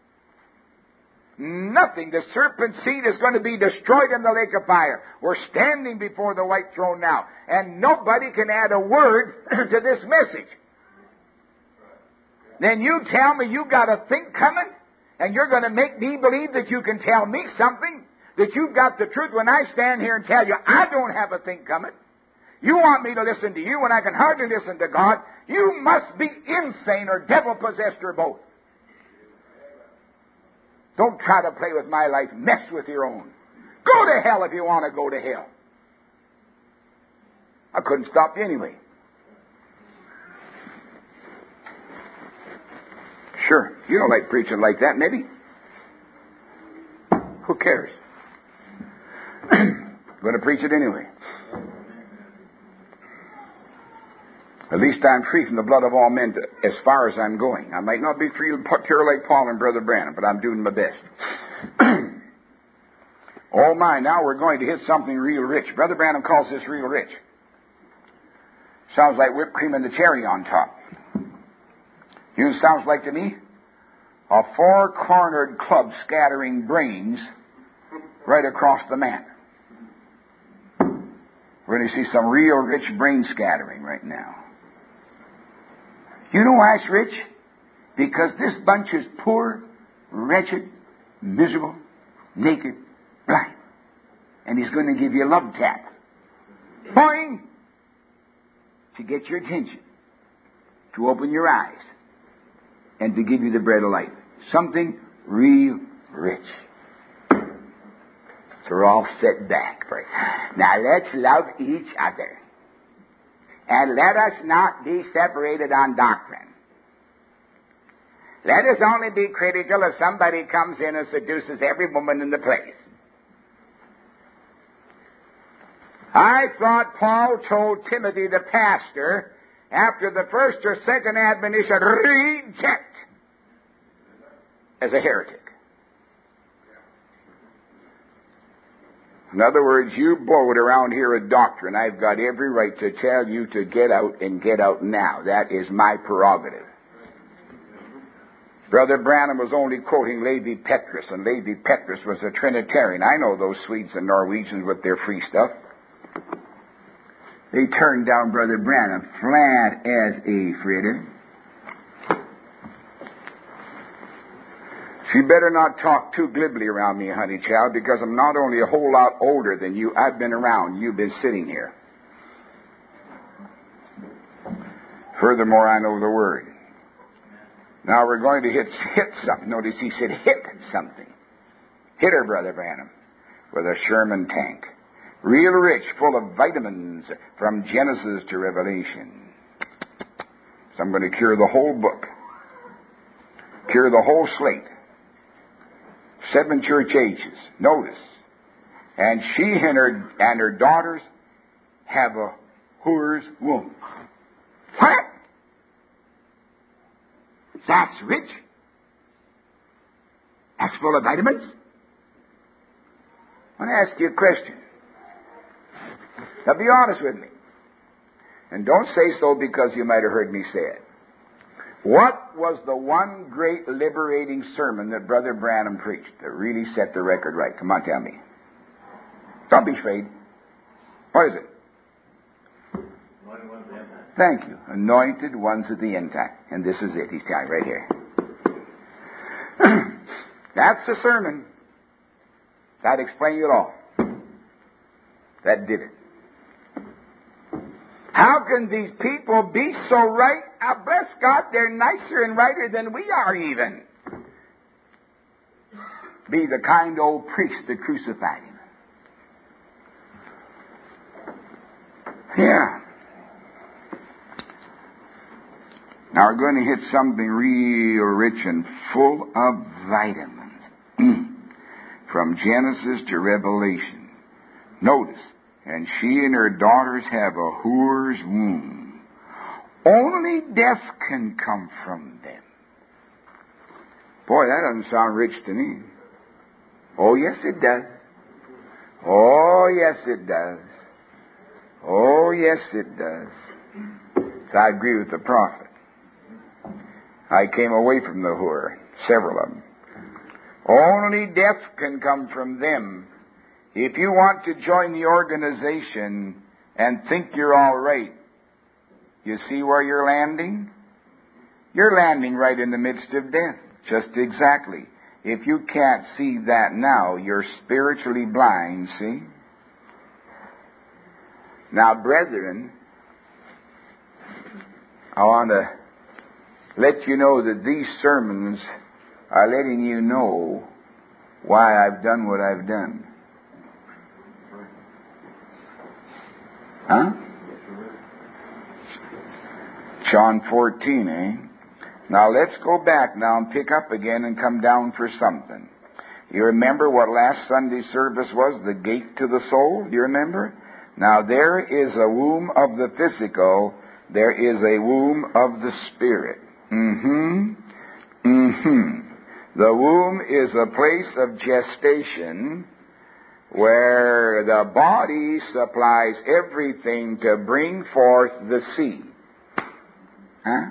Nothing. The serpent's seed is going to be destroyed in the lake of fire. We're standing before the white throne now, and nobody can add a word to this message. Then you tell me you got a thing coming, and you're going to make me believe that you can tell me something, that you've got the truth, when I stand here and tell you I don't have a thing coming. You want me to listen to you when I can hardly listen to God. You must be insane or devil-possessed or both. Don't try to play with my life. Mess with your own. Go to hell if you want to go to hell. I couldn't stop you anyway. Sure, you don't like preaching like that, maybe. Who cares? I'm going to preach it anyway. At least I'm free from the blood of all men as far as I'm going. I might not be pure like Paul and Brother Branham, but I'm doing my best. Oh my, now we're going to hit something real rich. Brother Branham calls this real rich. Sounds like whipped cream and the cherry on top. You know what it sounds like to me? A four-cornered club scattering brains right across the man. We're going to see some real rich brain scattering right now. You know why it's rich? Because this bunch is poor, wretched, miserable, naked, blind. And he's going to give you a love tap. Boing! To get your attention. To open your eyes. And to give you the bread of life. Something real rich. So we're all set back. Now let's love each other. And let us not be separated on doctrine. Let us only be critical if somebody comes in and seduces every woman in the place. I thought Paul told Timothy, the pastor, after the first or second admonition, reject as a heretic. In other words, you blow it around here a doctrine. I've got every right to tell you to get out and get out now. That is my prerogative. Brother Branham was only quoting Levi Petrus, and Levi Petrus was a Trinitarian. I know those Swedes and Norwegians with their free stuff. They turned down Brother Branham flat as a fritter. You better not talk too glibly around me, honey child, because I'm not only a whole lot older than you, I've been around. You've been sitting here. Furthermore, I know the Word. Now we're going to hit something. Notice he said hit something. Hit her, Brother Branham, with a Sherman tank. Real rich, full of vitamins from Genesis to Revelation. So I'm going to cure the whole book. Cure the whole slate. 7 church ages. Notice. And she and her daughters have a whore's womb. What? That's rich? That's full of vitamins? I want to ask you a question. Now be honest with me. And don't say so because you might have heard me say it. What was the one great liberating sermon that Brother Branham preached that really set the record right? Come on, tell me. Don't be afraid. What is it? Thank you. Anointed ones at the end time. And this is it. He's telling right here. That's the sermon. That explained it all. That did it. How can these people be so right? Bless God, they're nicer and righter than we are even. be the kind old priest that crucified him. Yeah. Now we're going to hit something real rich and full of vitamins. From Genesis to Revelation. Notice, and she and her daughters have a whore's womb. Only death can come from them. Boy, that doesn't sound rich to me. Oh, yes, it does. Oh, yes, it does. Oh, yes, it does. So I agree with the prophet. I came away from the whore, several of them. Only death can come from them. If you want to join the organization and think you're all right, you see where you're landing? You're landing right in the midst of death. Just exactly. If you can't see that now, you're spiritually blind, see? Now, brethren, I want to let you know that these sermons are letting you know why I've done what I've done. Huh? John 14, eh? Now let's go back now and pick up again and come down for something. You remember what last Sunday service was? The gate to the soul? Do you remember? Now there is a womb of the physical. There is a womb of the spirit. The womb is a place of gestation where the body supplies everything to bring forth the seed. Huh?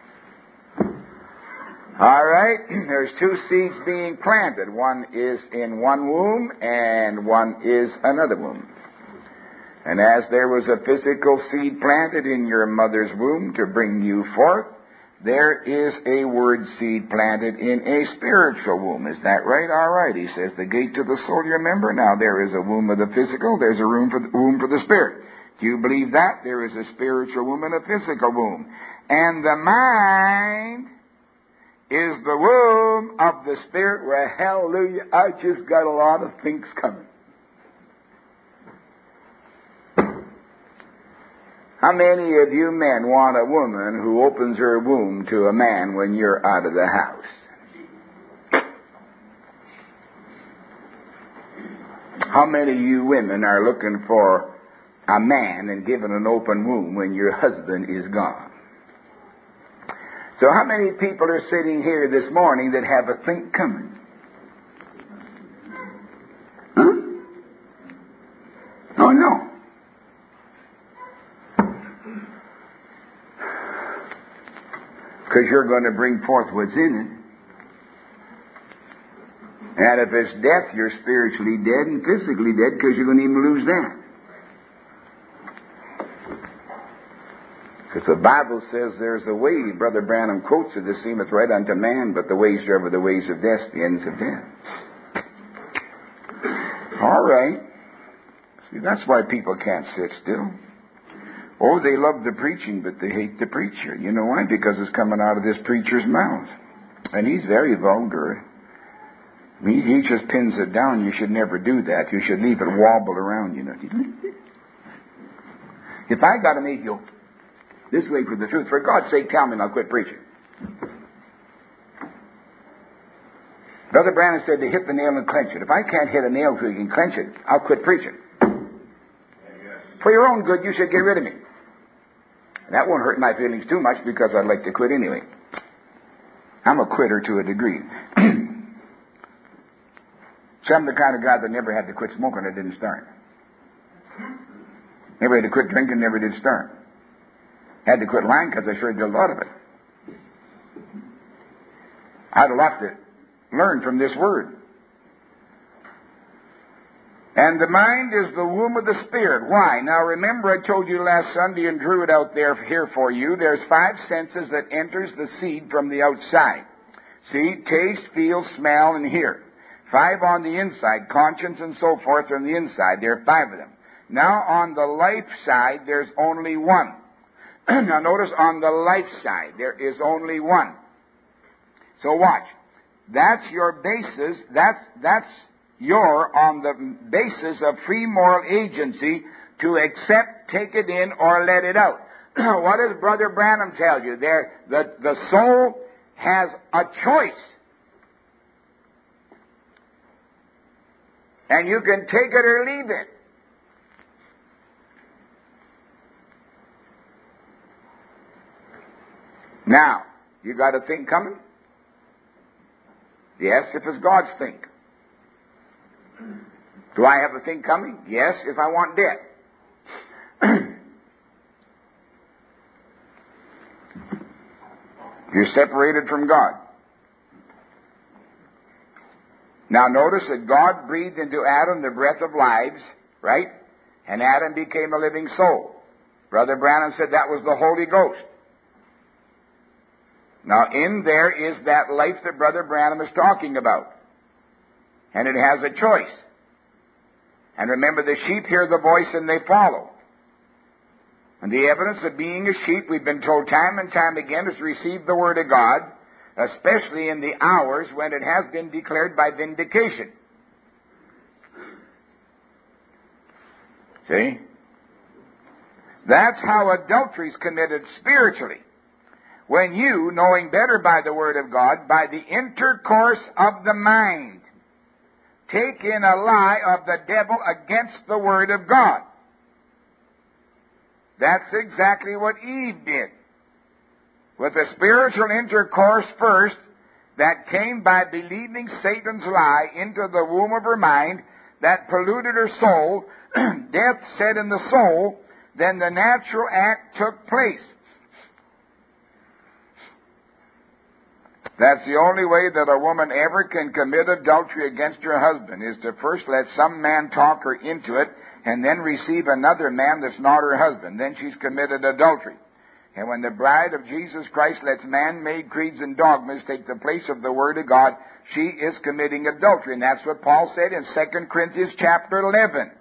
All right, there's two seeds being planted. One is in one womb and one is another womb. And as there was a physical seed planted in your mother's womb to bring you forth, there is a word seed planted in a spiritual womb. Is that right? All right. He says the gate to the soul, you remember? Now there is a womb of the physical. There's a womb for the spirit. Do you believe that? There is a spiritual womb and a physical womb. And the mind is the womb of the spirit where, hallelujah, I just got a lot of things coming. How many of you men want a woman who opens her womb to a man when you're out of the house? How many of you women are looking for a man and given an open womb when your husband is gone? So how many people are sitting here this morning that have a think coming? Huh? Oh, no. Because you're going to bring forth what's in it. And if it's death, you're spiritually dead and physically dead because you're going to even lose that. Because the Bible says there's a way, Brother Branham quotes it, that seemeth right unto man, but the ways thereof are the ways of death, the ends of death. All right. See, that's why people can't sit still. Oh, they love the preaching, but they hate the preacher. You know why? Because it's coming out of this preacher's mouth. And he's very vulgar. He just pins it down. You should never do that. You should leave it wobble around, you know. If I got to make you this way for the truth, for God's sake, tell me and I'll quit preaching. Brother Branham said to hit the nail and clench it. If I can't hit a nail so you can clench it, I'll quit preaching. For your own good, you should get rid of me. That won't hurt my feelings too much because I'd like to quit anyway. I'm a quitter to a degree. So I'm the kind of guy that never had to quit smoking, I didn't start. Never had to quit drinking, never did start. Had to quit lying because I sure did a lot of it. I had a lot to learn from this word. And the mind is the womb of the spirit. Why? Now remember I told you last Sunday and drew it out there here for you. There's 5 senses that enters the seed from the outside. See, taste, feel, smell, and hear. 5 on the inside. Conscience and so forth are on the inside. There are 5 of them. Now on the life side, there's only 1. Now notice on the life side, there is only 1. So watch. That's your basis. That's your, on the basis of free moral agency, to accept, take it in, or let it out. What does Brother Branham tell you? The soul has a choice. And you can take it or leave it. Now, you got a thing coming? Yes, if it's God's thing. Do I have a thing coming? Yes, if I want death. You're separated from God. Now notice that God breathed into Adam the breath of lives, right? And Adam became a living soul. Brother Branham said that was the Holy Ghost. Now in there is that life that Brother Branham is talking about. And it has a choice. And remember, the sheep hear the voice and they follow. And the evidence of being a sheep, we've been told time and time again, is to receive the Word of God, especially in the hours when it has been declared by vindication. See? That's how adultery is committed spiritually. When you, knowing better by the Word of God, by the intercourse of the mind, take in a lie of the devil against the Word of God. That's exactly what Eve did. With a spiritual intercourse first, that came by believing Satan's lie into the womb of her mind, that polluted her soul, death set in the soul, then the natural act took place. That's the only way that a woman ever can commit adultery against her husband, is to first let some man talk her into it, and then receive another man that's not her husband. Then she's committed adultery. And when the bride of Jesus Christ lets man-made creeds and dogmas take the place of the Word of God, she is committing adultery. And that's what Paul said in 2 Corinthians chapter 11.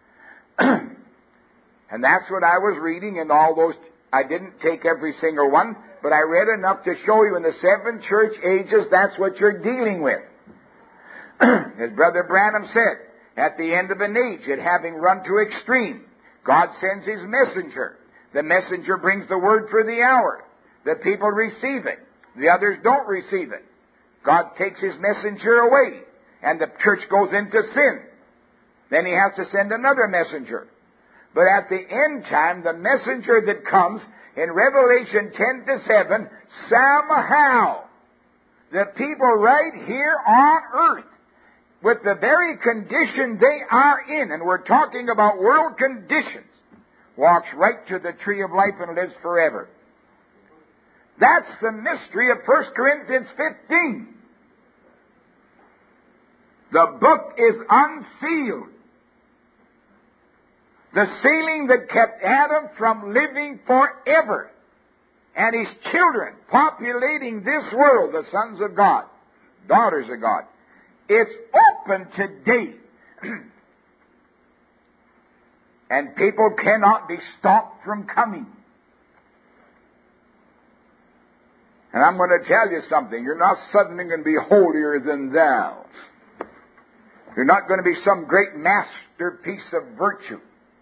And that's what I was reading in all those. I didn't take every single one, but I read enough to show you in the 7 church ages that's what you're dealing with. As Brother Branham said, at the end of an age, it having run to extreme, God sends His messenger. The messenger brings the word for the hour. The people receive it. The others don't receive it. God takes His messenger away, and the church goes into sin. Then He has to send another messenger. But at the end time, the messenger that comes in Revelation 10-7, somehow, the people right here on earth, with the very condition they are in, and we're talking about world conditions, walks right to the tree of life and lives forever. That's the mystery of 1 Corinthians 15. The book is unsealed. The sealing that kept Adam from living forever, and his children populating this world, the sons of God, daughters of God. It's open today. And people cannot be stopped from coming. And I'm going to tell you something. You're not suddenly going to be holier than thou. You're not going to be some great masterpiece of virtue.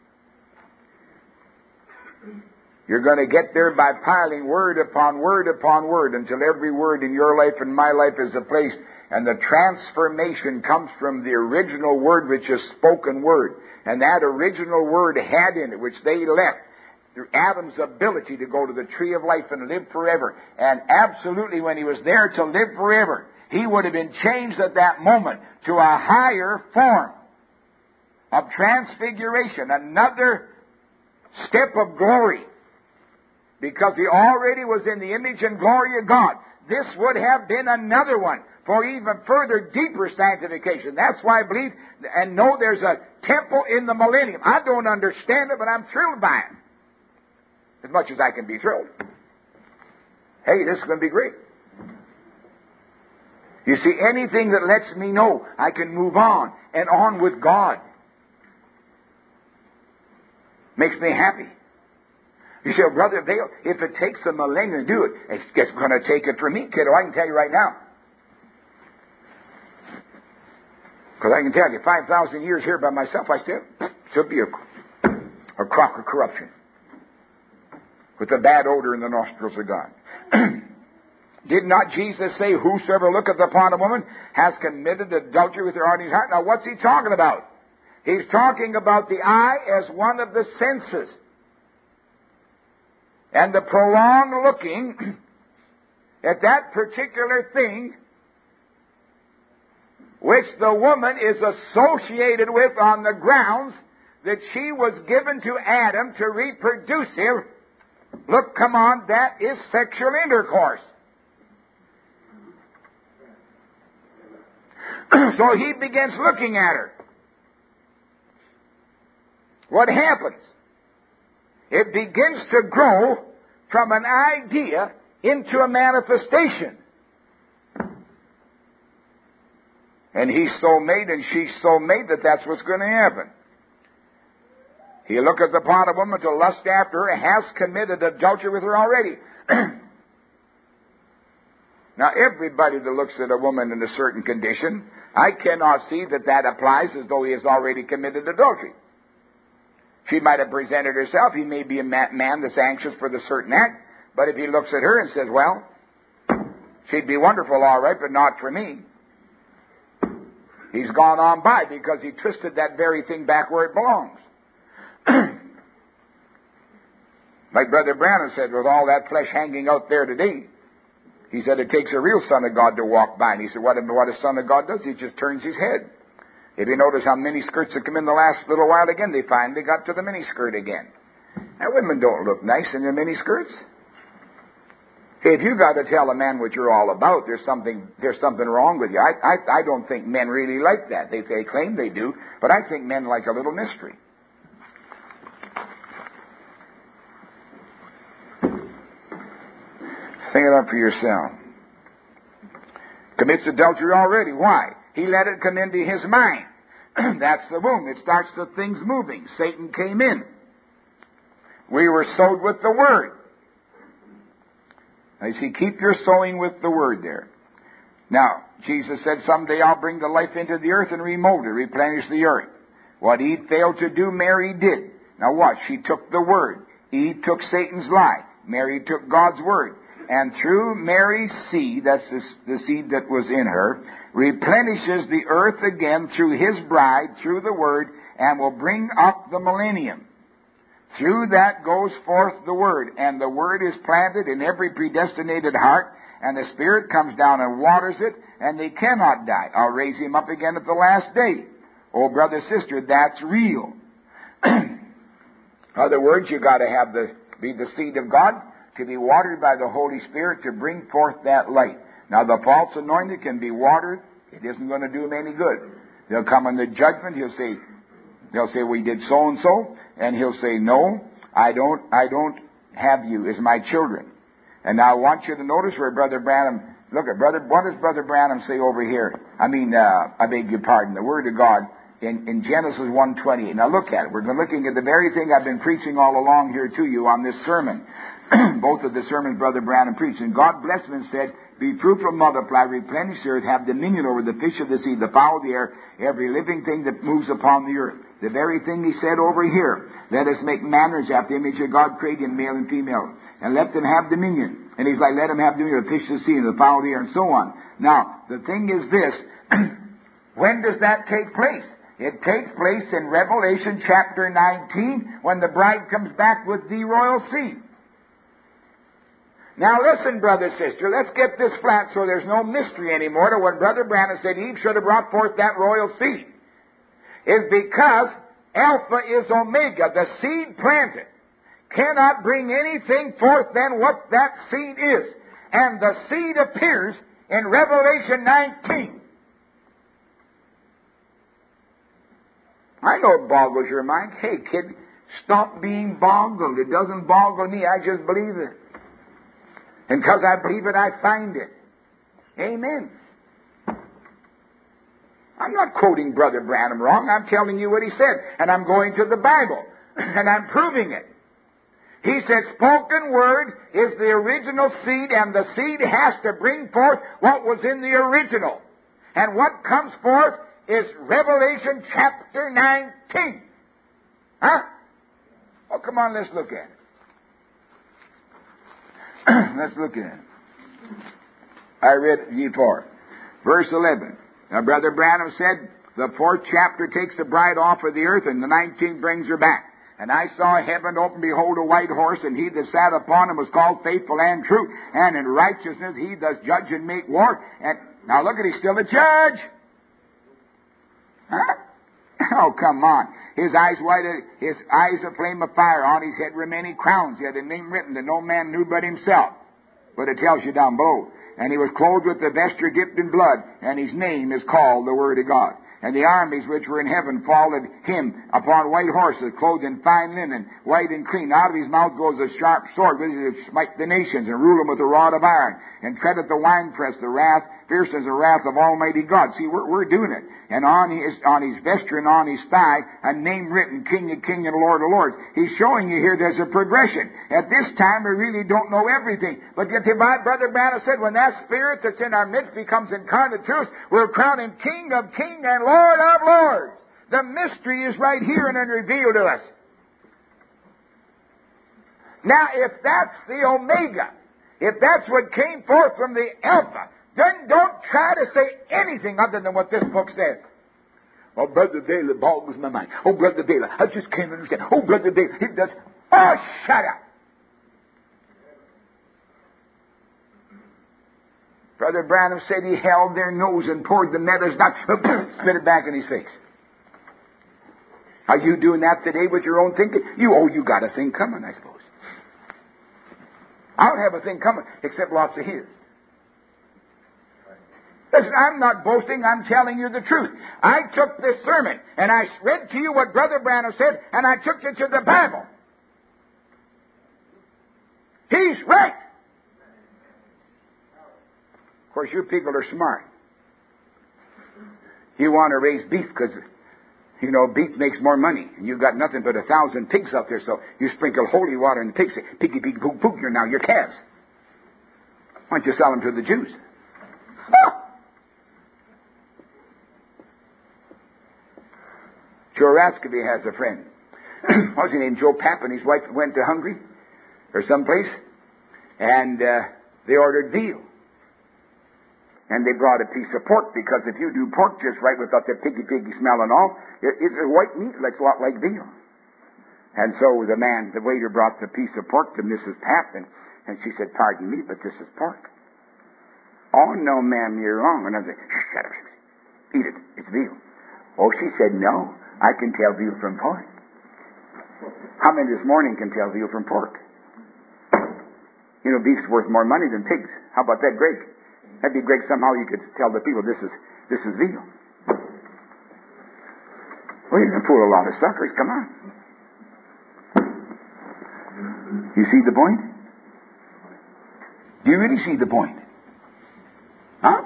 You're going to get there by piling word upon word upon word until every word in your life and my life is a place. And the transformation comes from the original word, which is spoken word. And that original word had in it, which they left, Adam's ability to go to the tree of life and live forever. And absolutely, when he was there to live forever, he would have been changed at that moment to a higher form of transfiguration, another step of glory, because he already was in the image and glory of God. This would have been another one for even further, deeper sanctification. That's why I believe and know there's a temple in the millennium. I don't understand it, but I'm thrilled by it. As much as I can be thrilled. Hey, this is going to be great. You see, anything that lets me know I can move on and on with God makes me happy. You say, Brother Vail, if it takes a millennium to do it, it's going to take it for me, kiddo. I can tell you right now. Because I can tell you, 5,000 years here by myself, I still be a crock of corruption with a bad odor in the nostrils of God. Did not Jesus say, whosoever looketh upon a woman has committed adultery with her in his heart? Now, what's he talking about? He's talking about the eye as one of the senses. And the prolonged looking at that particular thing which the woman is associated with on the grounds that she was given to Adam to reproduce him. Look, come on, that is sexual intercourse. So he begins looking at her. What happens? It begins to grow from an idea into a manifestation. And he's so made and she's so made that that's what's going to happen. He looketh upon a woman to lust after her, has committed adultery with her already. Now, everybody that looks at a woman in a certain condition, I cannot see that that applies as though he has already committed adultery. She might have presented herself. He may be a man that's anxious for the certain act, but if he looks at her and says, well, she'd be wonderful, all right, but not for me, he's gone on by because he twisted that very thing back where it belongs. Like Brother Branham said, with all that flesh hanging out there today, he said it takes a real son of God to walk by. And he said, what a son of God does, he just turns his head. If you notice how mini skirts have come in the last little while again, they finally got to the mini skirt again. Now, women don't look nice in their mini skirts. If you got to tell a man what you're all about, there's something wrong with you. I don't think men really like that. They claim they do, but I think men like a little mystery. Think it up for yourself. Commits adultery already. Why? He let it come into his mind. That's the womb. It starts the things moving. Satan came in. We were sowed with the Word. Now, you see, keep your sowing with the Word there. Now, Jesus said, someday I'll bring the life into the earth and remold it, replenish the earth. What Eve failed to do, Mary did. Now watch, she took the Word. Eve took Satan's lie. Mary took God's Word. And through Mary's seed, that's the seed that was in her, replenishes the earth again through His bride, through the Word, and will bring up the millennium. Through that goes forth the Word, and the Word is planted in every predestinated heart, and the Spirit comes down and waters it, and they cannot die. I'll raise him up again at the last day. Oh, brother, sister, that's real. Other words, you got to be the seed of God, to be watered by the Holy Spirit to bring forth that light. Now, the false anointed can be watered. It isn't going to do him any good. They'll come in the judgment. They'll say, we did so and so. And he'll say, no, I don't have you as my children. And now I want you to notice where Brother Branham, what does Brother Branham say over here? I beg your pardon, the Word of God in Genesis 1:28. Now look at it. We're looking at the very thing I've been preaching all along here to you on this sermon. Both of the sermons Brother Branham preached. And God blessed him and said, be fruitful, multiply, replenish the earth, have dominion over the fish of the sea, the fowl of the air, every living thing that moves upon the earth. The very thing he said over here, let us make manners after the image of God created, male and female, and let them have dominion. And he's like, let them have dominion over the fish of the sea and the fowl of the air, and so on. Now, the thing is this, when does that take place? It takes place in Revelation chapter 19, when the bride comes back with the royal seed. Now listen, brother, sister, let's get this flat so there's no mystery anymore to when Brother Branham said Eve should have brought forth that royal seed. Is because Alpha is Omega, the seed planted, cannot bring anything forth than what that seed is. And the seed appears in Revelation 19. I know it boggles your mind. Hey, kid, stop being boggled. It doesn't boggle me. I just believe it. And because I believe it, I find it. Amen. I'm not quoting Brother Branham wrong. I'm telling you what he said. And I'm going to the Bible. And I'm proving it. He said spoken word is the original seed, and the seed has to bring forth what was in the original. And what comes forth is Revelation chapter 19. Huh? Oh, come on, let's look at it. Let's look at it. I read it ye for. Verse 11. Now, Brother Branham said, the 4th chapter takes the bride off of the earth, and the 19th brings her back. And I saw heaven open, behold, a white horse, and he that sat upon him was called Faithful and True. And in righteousness he does judge and make war. And now look at, he's still a judge. Huh? Oh, come on. His eyes a flame of fire. On his head were many crowns. He had a name written that no man knew but himself. But it tells you down below. And he was clothed with the vesture dipped in blood, and his name is called the Word of God. And the armies which were in heaven followed him upon white horses, clothed in fine linen, white and clean. Out of his mouth goes a sharp sword, which is to smite the nations, and rule them with a rod of iron, and treadeth the winepress, the wrath, fierce as the wrath of Almighty God. See, we're doing it. And on his vesture and on his thigh, a name written, King of Kings and Lord of Lords. He's showing you here there's a progression. At this time, we really don't know everything. But yet, Brother Branham said, when that Spirit that's in our midst becomes incarnate to us, we'll crown him King of Kings and Lord of Lords. The mystery is right here and revealed to us. Now, if that's the Omega, if that's what came forth from the Alpha, then don't try to say anything other than what this book says. Oh, Brother Baylor boggles my mind. Oh, Brother Baylor, I just can't understand. Oh, Brother Baylor, it does. Oh, shut up. Brother Branham said he held their nose and poured the medals down, spit it back in his face. Are you doing that today with your own thinking? You got a thing coming, I suppose. I don't have a thing coming except lots of his. Listen, I'm not boasting, I'm telling you the truth. I took this sermon, and I read to you what Brother Branham said, and I took you to the Bible. He's right. Of course, you people are smart. You want to raise beef because, beef makes more money, and you've got nothing but 1,000 pigs out there, so you sprinkle holy water in the pigs. Say, piggy, piggy, poog, poog, you're now your calves. Why don't you sell them to the Jews? Joe Rascovy has a friend. What's his name? Joe Papp, and his wife went to Hungary or someplace, and they ordered veal. And they brought a piece of pork, because if you do pork just right without that piggy smell and all, it's a white meat, looks a lot like veal. And so the waiter brought the piece of pork to Mrs. Papp, and she said, "Pardon me, but this is pork." "Oh, no, ma'am, you're wrong." And I said, "Shut up. Eat it. It's veal." "Oh," she said, "no. I can tell veal from pork." How many this morning can tell veal from pork? Beef's worth more money than pigs. How about that, Greg? That'd be Greg. Somehow you could tell the people this is veal. Well, you can fool a lot of suckers. Come on. You see the point? Do you really see the point? Huh?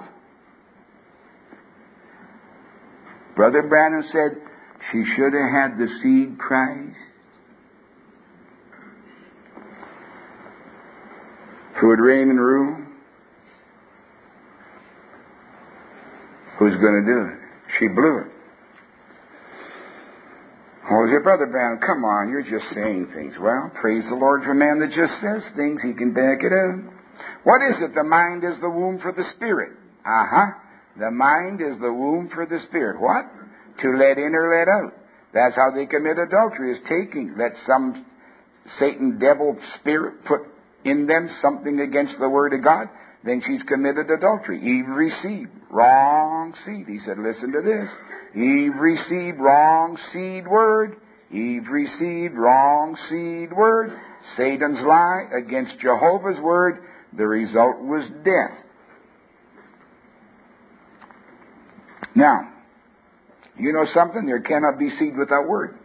Brother Branham said she should have had the seed prize. Who would reign and rule? Who's going to do it? She blew it. Oh, your Brother Branham, come on, you're just saying things. Well, praise the Lord for a man that just says things. He can back it up. What is it? The mind is the womb for the Spirit. The mind is the womb for the Spirit. What? To let in or let out. That's how they commit adultery, is taking. Let some Satan, devil, spirit put in them something against the Word of God. Then she's committed adultery. Eve received wrong seed. He said, listen to this. Eve received wrong seed word. Eve received wrong seed word. Satan's lie against Jehovah's word. The result was death. Now, you know something? There cannot be seed without word.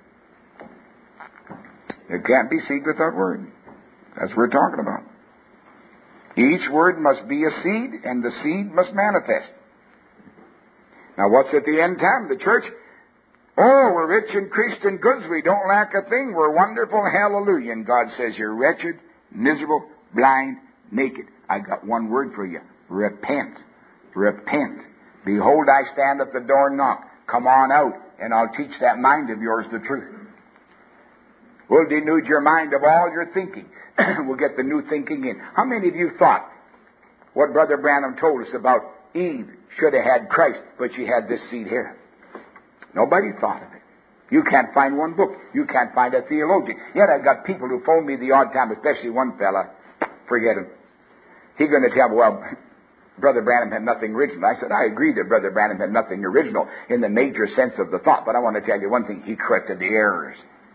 There can't be seed without word. That's what we're talking about. Each word must be a seed, and the seed must manifest. Now, what's at the end time? The church? Oh, we're rich, increased in goods. We don't lack a thing. We're wonderful. Hallelujah. And God says, you're wretched, miserable, blind, naked. I got one word for you. Repent. Repent. Behold, I stand at the door and knock. Come on out, and I'll teach that mind of yours the truth. We'll denude your mind of all your thinking. We'll get the new thinking in. How many of you thought what Brother Branham told us about Eve should have had Christ, but she had this seed here? Nobody thought of it. You can't find one book. You can't find a theologian. Yet I got people who phone me the odd time, especially one fella. Forget him. He's going to tell me, well, Brother Branham had nothing original. I said, I agree that Brother Branham had nothing original in the major sense of the thought, but I want to tell you one thing. He corrected the errors.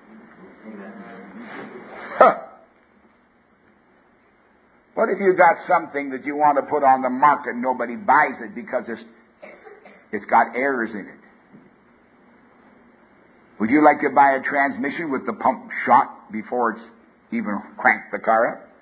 Huh. What if you got something that you want to put on the market and nobody buys it because it's got errors in it? Would you like to buy a transmission with the pump shot before it's even cranked the car up?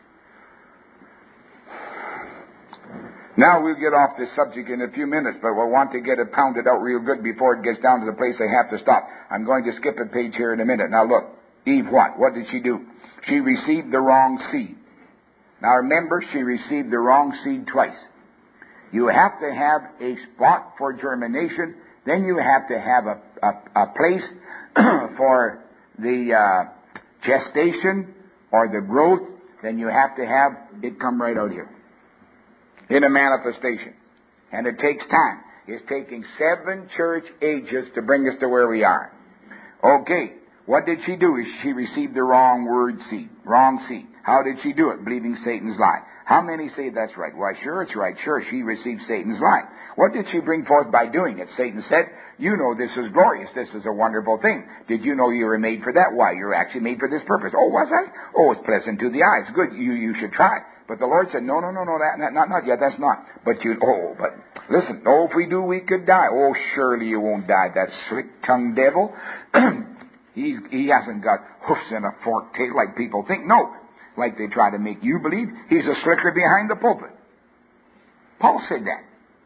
Now we'll get off this subject in a few minutes, but we'll want to get it pounded out real good before it gets down to the place they have to stop. I'm going to skip a page here in a minute. Now look, Eve what? What did she do? She received the wrong seed. Now remember, she received the wrong seed twice. You have to have a spot for germination, then you have to have a place for the gestation or the growth, then you have to have it come right out here in a manifestation. And it takes time. It's taking 7 church ages to bring us to where we are. Okay, what did she do? She received the wrong word seed, wrong seed. How did she do it? Believing Satan's lie. How many say that's right? Why, sure, it's right. Sure, she received Satan's lie. What did she bring forth by doing it? Satan said, you know this is glorious. This is a wonderful thing. Did you know you were made for that? Why, you're actually made for this purpose. Oh, was I? Oh, it's pleasant to the eyes. Good, you should try it. But the Lord said, no, not yet, that's not. But listen, if we do, we could die. Oh, surely you won't die, that slick-tongued devil. He hasn't got hoofs and a forked tail like people think. No, like they try to make you believe. He's a slicker behind the pulpit. Paul said that.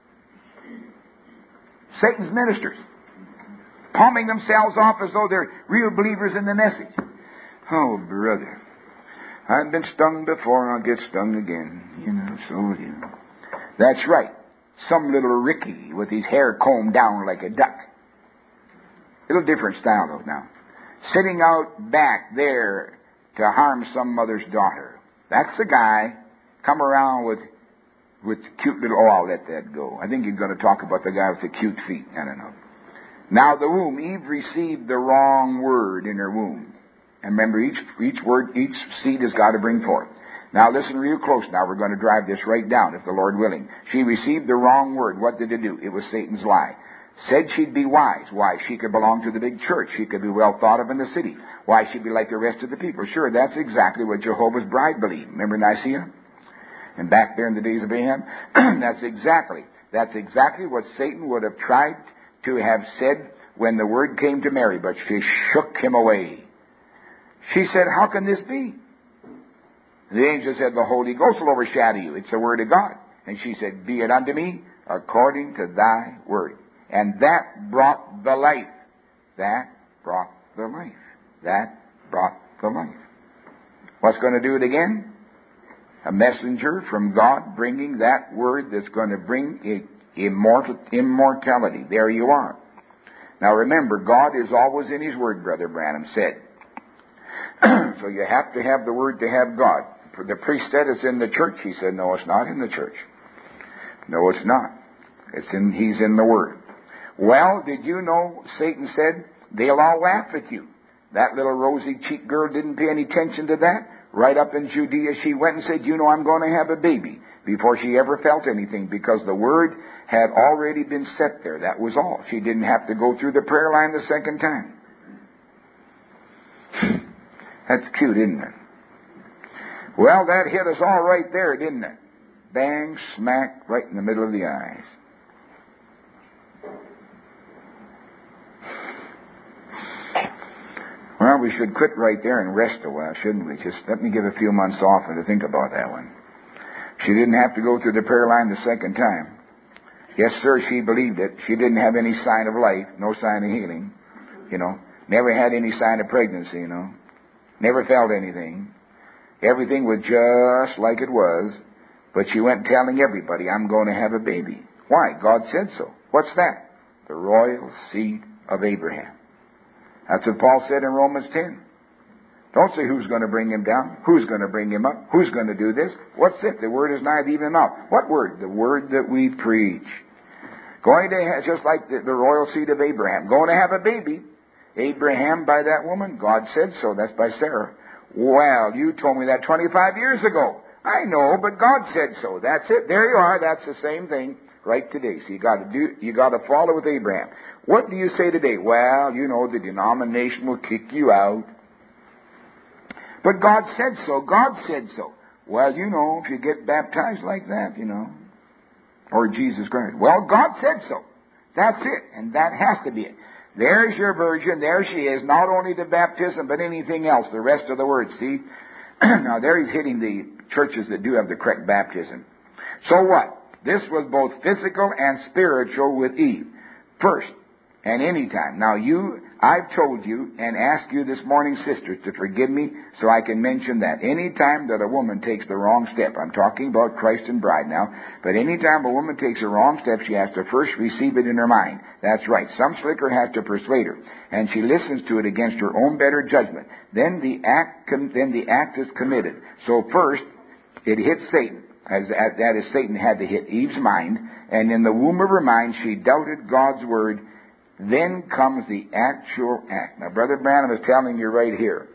Satan's ministers, palming themselves off as though they're real believers in the message. Oh, brother, I've been stung before, I'll get stung again. So. That's right. Some little Ricky with his hair combed down like a duck. Little different style, though, now. Sitting out back there to harm some mother's daughter. That's the guy come around with cute little... Oh, I'll let that go. I think you're going to talk about the guy with the cute feet. I don't know. Now, the womb. Eve received the wrong word in her womb. And remember, each word, each seed has got to bring forth. Now, listen real close now. We're going to drive this right down, if the Lord willing. She received the wrong word. What did it do? It was Satan's lie. Said she'd be wise. Why? She could belong to the big church. She could be well thought of in the city. Why? She'd be like the rest of the people. Sure, that's exactly what Jehovah's bride believed. Remember Nicaea? And back there in the days of Ahab? That's exactly what Satan would have tried to have said when the word came to Mary, but she shook him away. She said, how can this be? The angel said, the Holy Ghost will overshadow you. It's the word of God. And she said, be it unto me according to thy word. And that brought the life. That brought the life. That brought the life. What's going to do it again? A messenger from God bringing that word that's going to bring immortality. There you are. Now remember, God is always in His word, Brother Branham said. So you have to have the word to have God. The priest said it's in the church. He said, no, it's not in the church. No, it's not. He's in the word. Well, did you know Satan said, they'll all laugh at you. That little rosy-cheeked girl didn't pay any attention to that. Right up in Judea, she went and said, I'm going to have a baby, before she ever felt anything, because the word had already been set there. That was all. She didn't have to go through the prayer line the second time. That's cute, isn't it? Well, that hit us all right there, didn't it? Bang, smack, right in the middle of the eyes. Well, we should quit right there and rest a while, shouldn't we? Just let me give a few months off and to think about that one. She didn't have to go through the prayer line the second time. Yes, sir, she believed it. She didn't have any sign of life, no sign of healing, Never had any sign of pregnancy, Never felt anything. Everything was just like it was. But she went telling everybody, I'm going to have a baby. Why? God said so. What's that? The royal seed of Abraham. That's what Paul said in Romans 10. Don't say who's going to bring him down, who's going to bring him up, who's going to do this. What's it? The word is nigh thee even mouth. What word? The word that we preach. Going to have, just like the royal seed of Abraham, going to have a baby. Abraham by that woman, God said so. That's by Sarah. Well, you told me that 25 years ago. I know, but God said so. That's it. There you are. That's the same thing right today. So you got to follow with Abraham. What do you say today? Well, you know, the denomination will kick you out. But God said so. God said so. Well, you know, if you get baptized like that, you know, or Jesus Christ. Well, God said so. That's it. And that has to be it. There's your virgin. There she is. Not only the baptism, but anything else. The rest of the words. See? Now, there he's hitting the churches that do have the correct baptism. So what? This was both physical and spiritual with Eve. First, and any time. Now, I've told you and asked you this morning, sisters, to forgive me so I can mention that. Any time that a woman takes the wrong step, I'm talking about Christ and bride now, but any time a woman takes a wrong step, she has to first receive it in her mind. That's right. Some slicker has to persuade her, and she listens to it against her own better judgment. Then the act is committed. So first, it hits Satan. That is, Satan had to hit Eve's mind, and in the womb of her mind, she doubted God's word. Then comes the actual act. Now, Brother Branham is telling you right here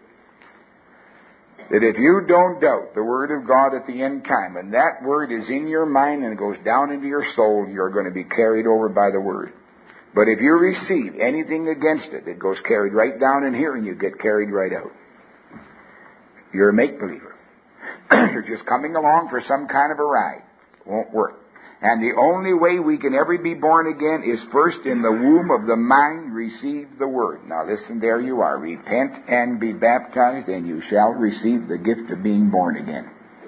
that if you don't doubt the Word of God at the end time, and that Word is in your mind and goes down into your soul, you're going to be carried over by the Word. But if you receive anything against it, it goes carried right down in here and you get carried right out. You're a make-believer. You're just coming along for some kind of a ride. Won't work. And the only way we can ever be born again is first in the womb of the mind receive the Word. Now listen, there you are. Repent and be baptized, and you shall receive the gift of being born again.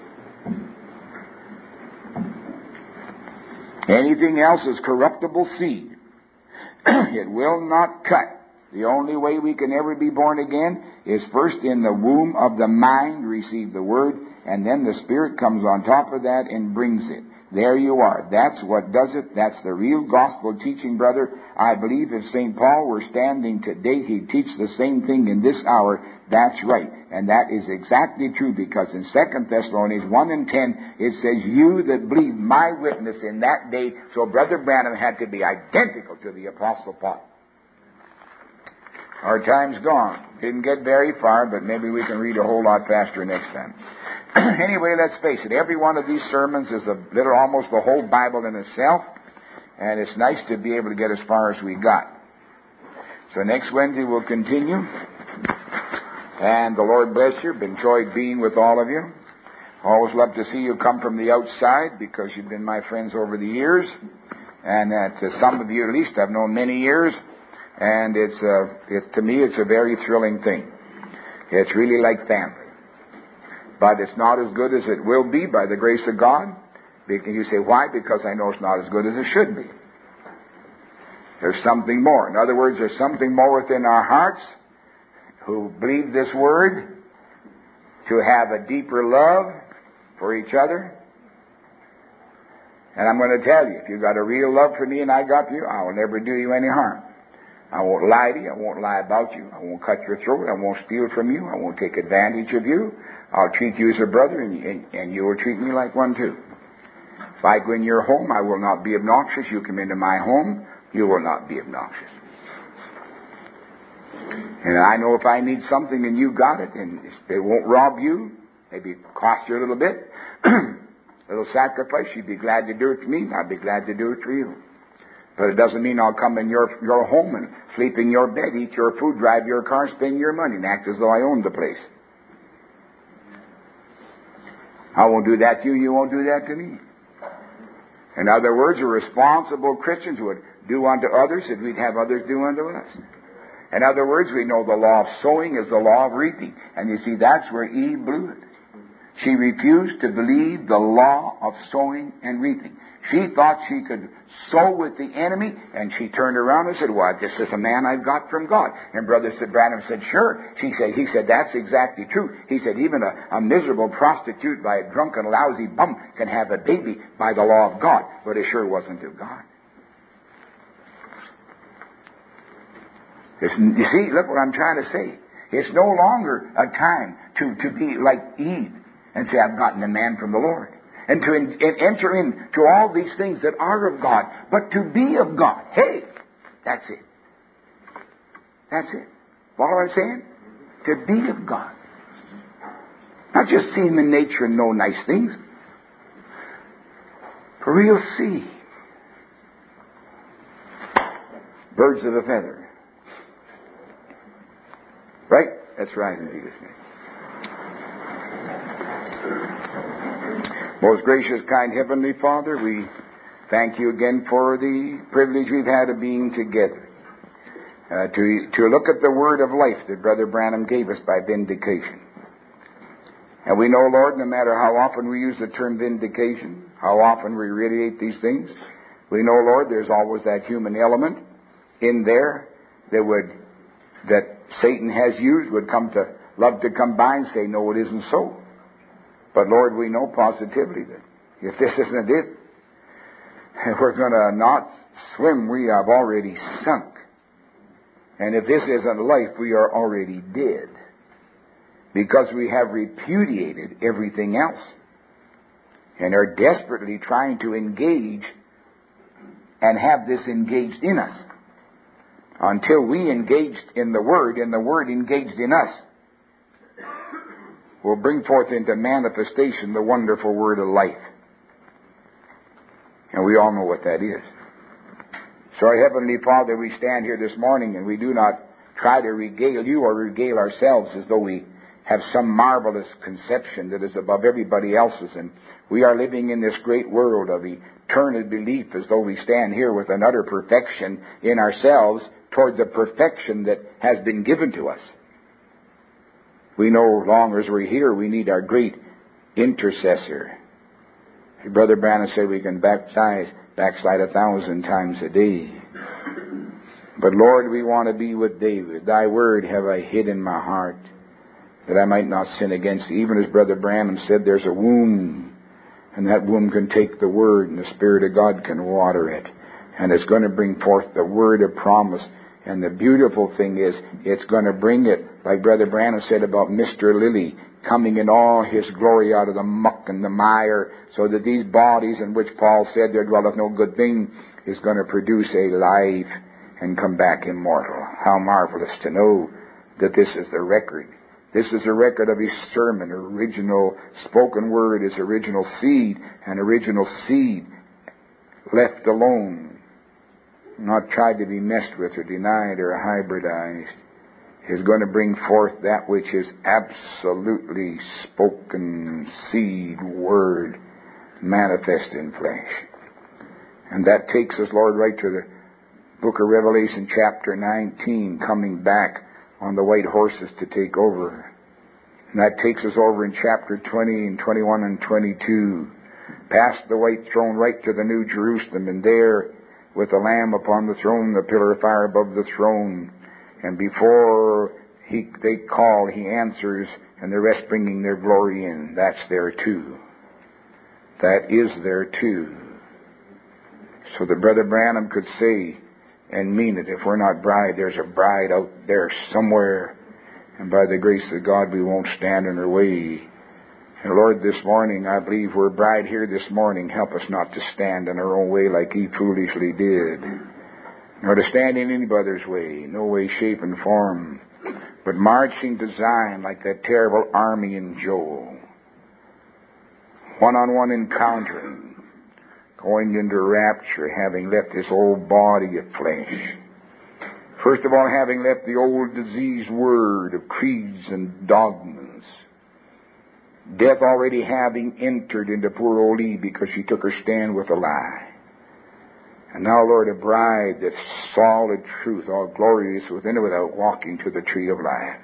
Anything else is corruptible seed. It will not cut. The only way we can ever be born again is first in the womb of the mind receive the Word, and then the Spirit comes on top of that and brings it. There you are. That's what does it. That's the real gospel teaching, brother. I believe if St. Paul were standing today, he'd teach the same thing in this hour. That's right. And that is exactly true, because in 2 Thessalonians 1:10, it says, you that believe my witness in that day. So Brother Branham had to be identical to the Apostle Paul. Our time's gone. Didn't get very far, but maybe we can read a whole lot faster next time. Anyway, let's face it. Every one of these sermons is almost the whole Bible in itself, and it's nice to be able to get as far as we got. So next Wednesday we'll continue, and the Lord bless you. Enjoyed being with all of you. Always love to see you come from the outside, because you've been my friends over the years, and to some of you at least I've known many years, and to me it's a very thrilling thing. It's really like family. But it's not as good as it will be by the grace of God. You say, why? Because I know it's not as good as it should be. There's something more. In other words, there's something more within our hearts who believe this word, to have a deeper love for each other. And I'm going to tell you, if you've got a real love for me and I got you, I will never do you any harm. I won't lie to you. I won't lie about you. I won't cut your throat. I won't steal from you. I won't take advantage of you. I'll treat you as a brother, and you will treat me like one too. If I go in your home, I will not be obnoxious. You come into my home, you will not be obnoxious. And I know if I need something and you got it, and it won't rob you, maybe cost you a little bit, a little sacrifice, you'd be glad to do it for me, and I'd be glad to do it for you. But it doesn't mean I'll come in your home and sleep in your bed, eat your food, drive your car, spend your money, and act as though I owned the place. I won't do that to you, you won't do that to me. In other words, a responsible Christians would do unto others as we'd have others do unto us. In other words, we know the law of sowing is the law of reaping. And you see, that's where Eve blew it. She refused to believe the law of sowing and reaping. She thought she could sow with the enemy, and she turned around and said, well, this is a man I've got from God. And Brother Branham said, sure. He said, that's exactly true. He said, even a miserable prostitute by a drunken, lousy bum can have a baby by the law of God. But it sure wasn't of God. You see, look what I'm trying to say. It's no longer a time to be like Eve and say, I've gotten a man from the Lord. And to enter into all these things that are of God, but to be of God. Hey, that's it. That's it. Follow what I'm saying? To be of God. Not just see Him in nature and know nice things. For real see. Birds of a feather. Right? That's right in Jesus' name. Most gracious, kind Heavenly Father, we thank You again for the privilege we've had of being together. To look at the word of life that Brother Branham gave us by vindication. And we know, Lord, no matter how often we use the term vindication, how often we reiterate these things, we know, Lord, there's always that human element in there that Satan has used, would love to come by and say, no, it isn't so. But Lord, we know positively that if this isn't it, we're going to not swim, we have already sunk. And if this isn't life, we are already dead. Because we have repudiated everything else. And are desperately trying to engage and have this engaged in us. Until we engaged in the Word and the Word engaged in us, will bring forth into manifestation the wonderful word of life. And we all know what that is. So our Heavenly Father, we stand here this morning and we do not try to regale You or regale ourselves as though we have some marvelous conception that is above everybody else's, and we are living in this great world of eternal belief as though we stand here with an utter perfection in ourselves toward the perfection that has been given to us. We know long as we're here, we need our great intercessor. Brother Branham said we can backslide 1,000 times a day. But Lord, we want to be with David. Thy word have I hid in my heart, that I might not sin against Thee. Even as Brother Branham said, there's a womb, and that womb can take the word, and the Spirit of God can water it. And it's going to bring forth the word of promise. And the beautiful thing is, it's going to bring it, like Brother Branham said about Mr. Lilly, coming in all his glory out of the muck and the mire, so that these bodies in which Paul said there dwelleth no good thing, is going to produce a life and come back immortal. How marvelous to know that this is the record. This is a record of His sermon. Original spoken word is original seed, and original seed left alone, not tried to be messed with or denied or hybridized, is going to bring forth that which is absolutely spoken seed word manifest in flesh. And that takes us, Lord, right to the book of Revelation chapter 19, coming back on the white horses to take over. And that takes us over in chapter 20 and 21 and 22, past the white throne right to the New Jerusalem, and there with the Lamb upon the throne, the pillar of fire above the throne. And before they call, He answers, and the rest bringing their glory in. That's there too. That is there too. So that Brother Branham could say and mean it, if we're not bride, there's a bride out there somewhere. And by the grace of God, we won't stand in her way. And Lord, this morning, I believe we're bride here this morning. Help us not to stand in our own way like Eve foolishly did, nor to stand in anybody's way, no way, shape, and form, but marching to Zion like that terrible army in Joel. One-on-one encountering, going into rapture, having left this old body of flesh. First of all, having left the old diseased word of creeds and dogmas. Death already having entered into poor old Eve because she took her stand with a lie. And now, Lord, a bride that's solid truth, all glorious within it without walking to the tree of life.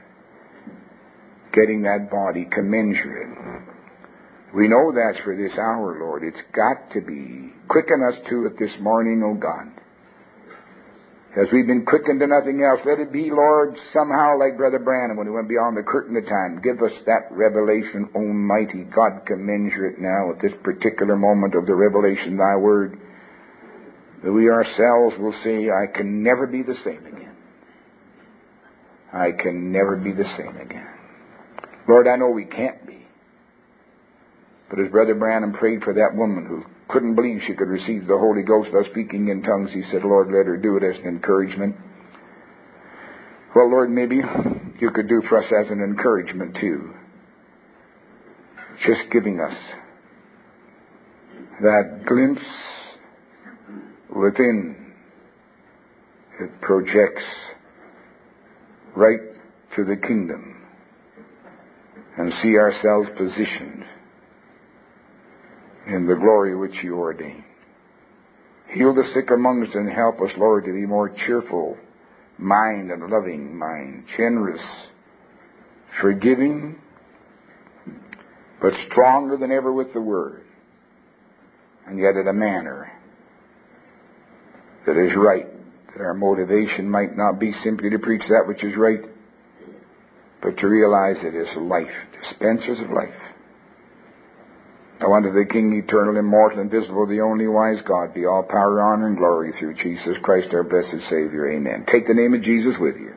Getting that body commensurate. We know that's for this hour, Lord. It's got to be. Quicken us to it this morning, O God. As we've been quickened to nothing else, let it be, Lord, somehow like Brother Branham when he went beyond the curtain of time. Give us that revelation, Almighty God, commensurate now at this particular moment of the revelation of Thy Word, that we ourselves will say, I can never be the same again. I can never be the same again. Lord, I know we can't be. But as Brother Branham prayed for that woman who couldn't believe she could receive the Holy Ghost without speaking in tongues, he said, Lord, let her do it as an encouragement. Well, Lord, maybe you could do for us as an encouragement too. Just giving us that glimpse within. It projects right to the kingdom and see ourselves positioned in the glory which you ordain. Heal the sick among us and help us, Lord, to be more cheerful mind and loving mind, generous, forgiving, but stronger than ever with the Word, and yet in a manner that is right, that our motivation might not be simply to preach that which is right, but to realize it is life, dispensers of life. Now unto the King, eternal, immortal, invisible, the only wise God, be all power, honor, and glory through Jesus Christ, our blessed Savior. Amen. Take the name of Jesus with you.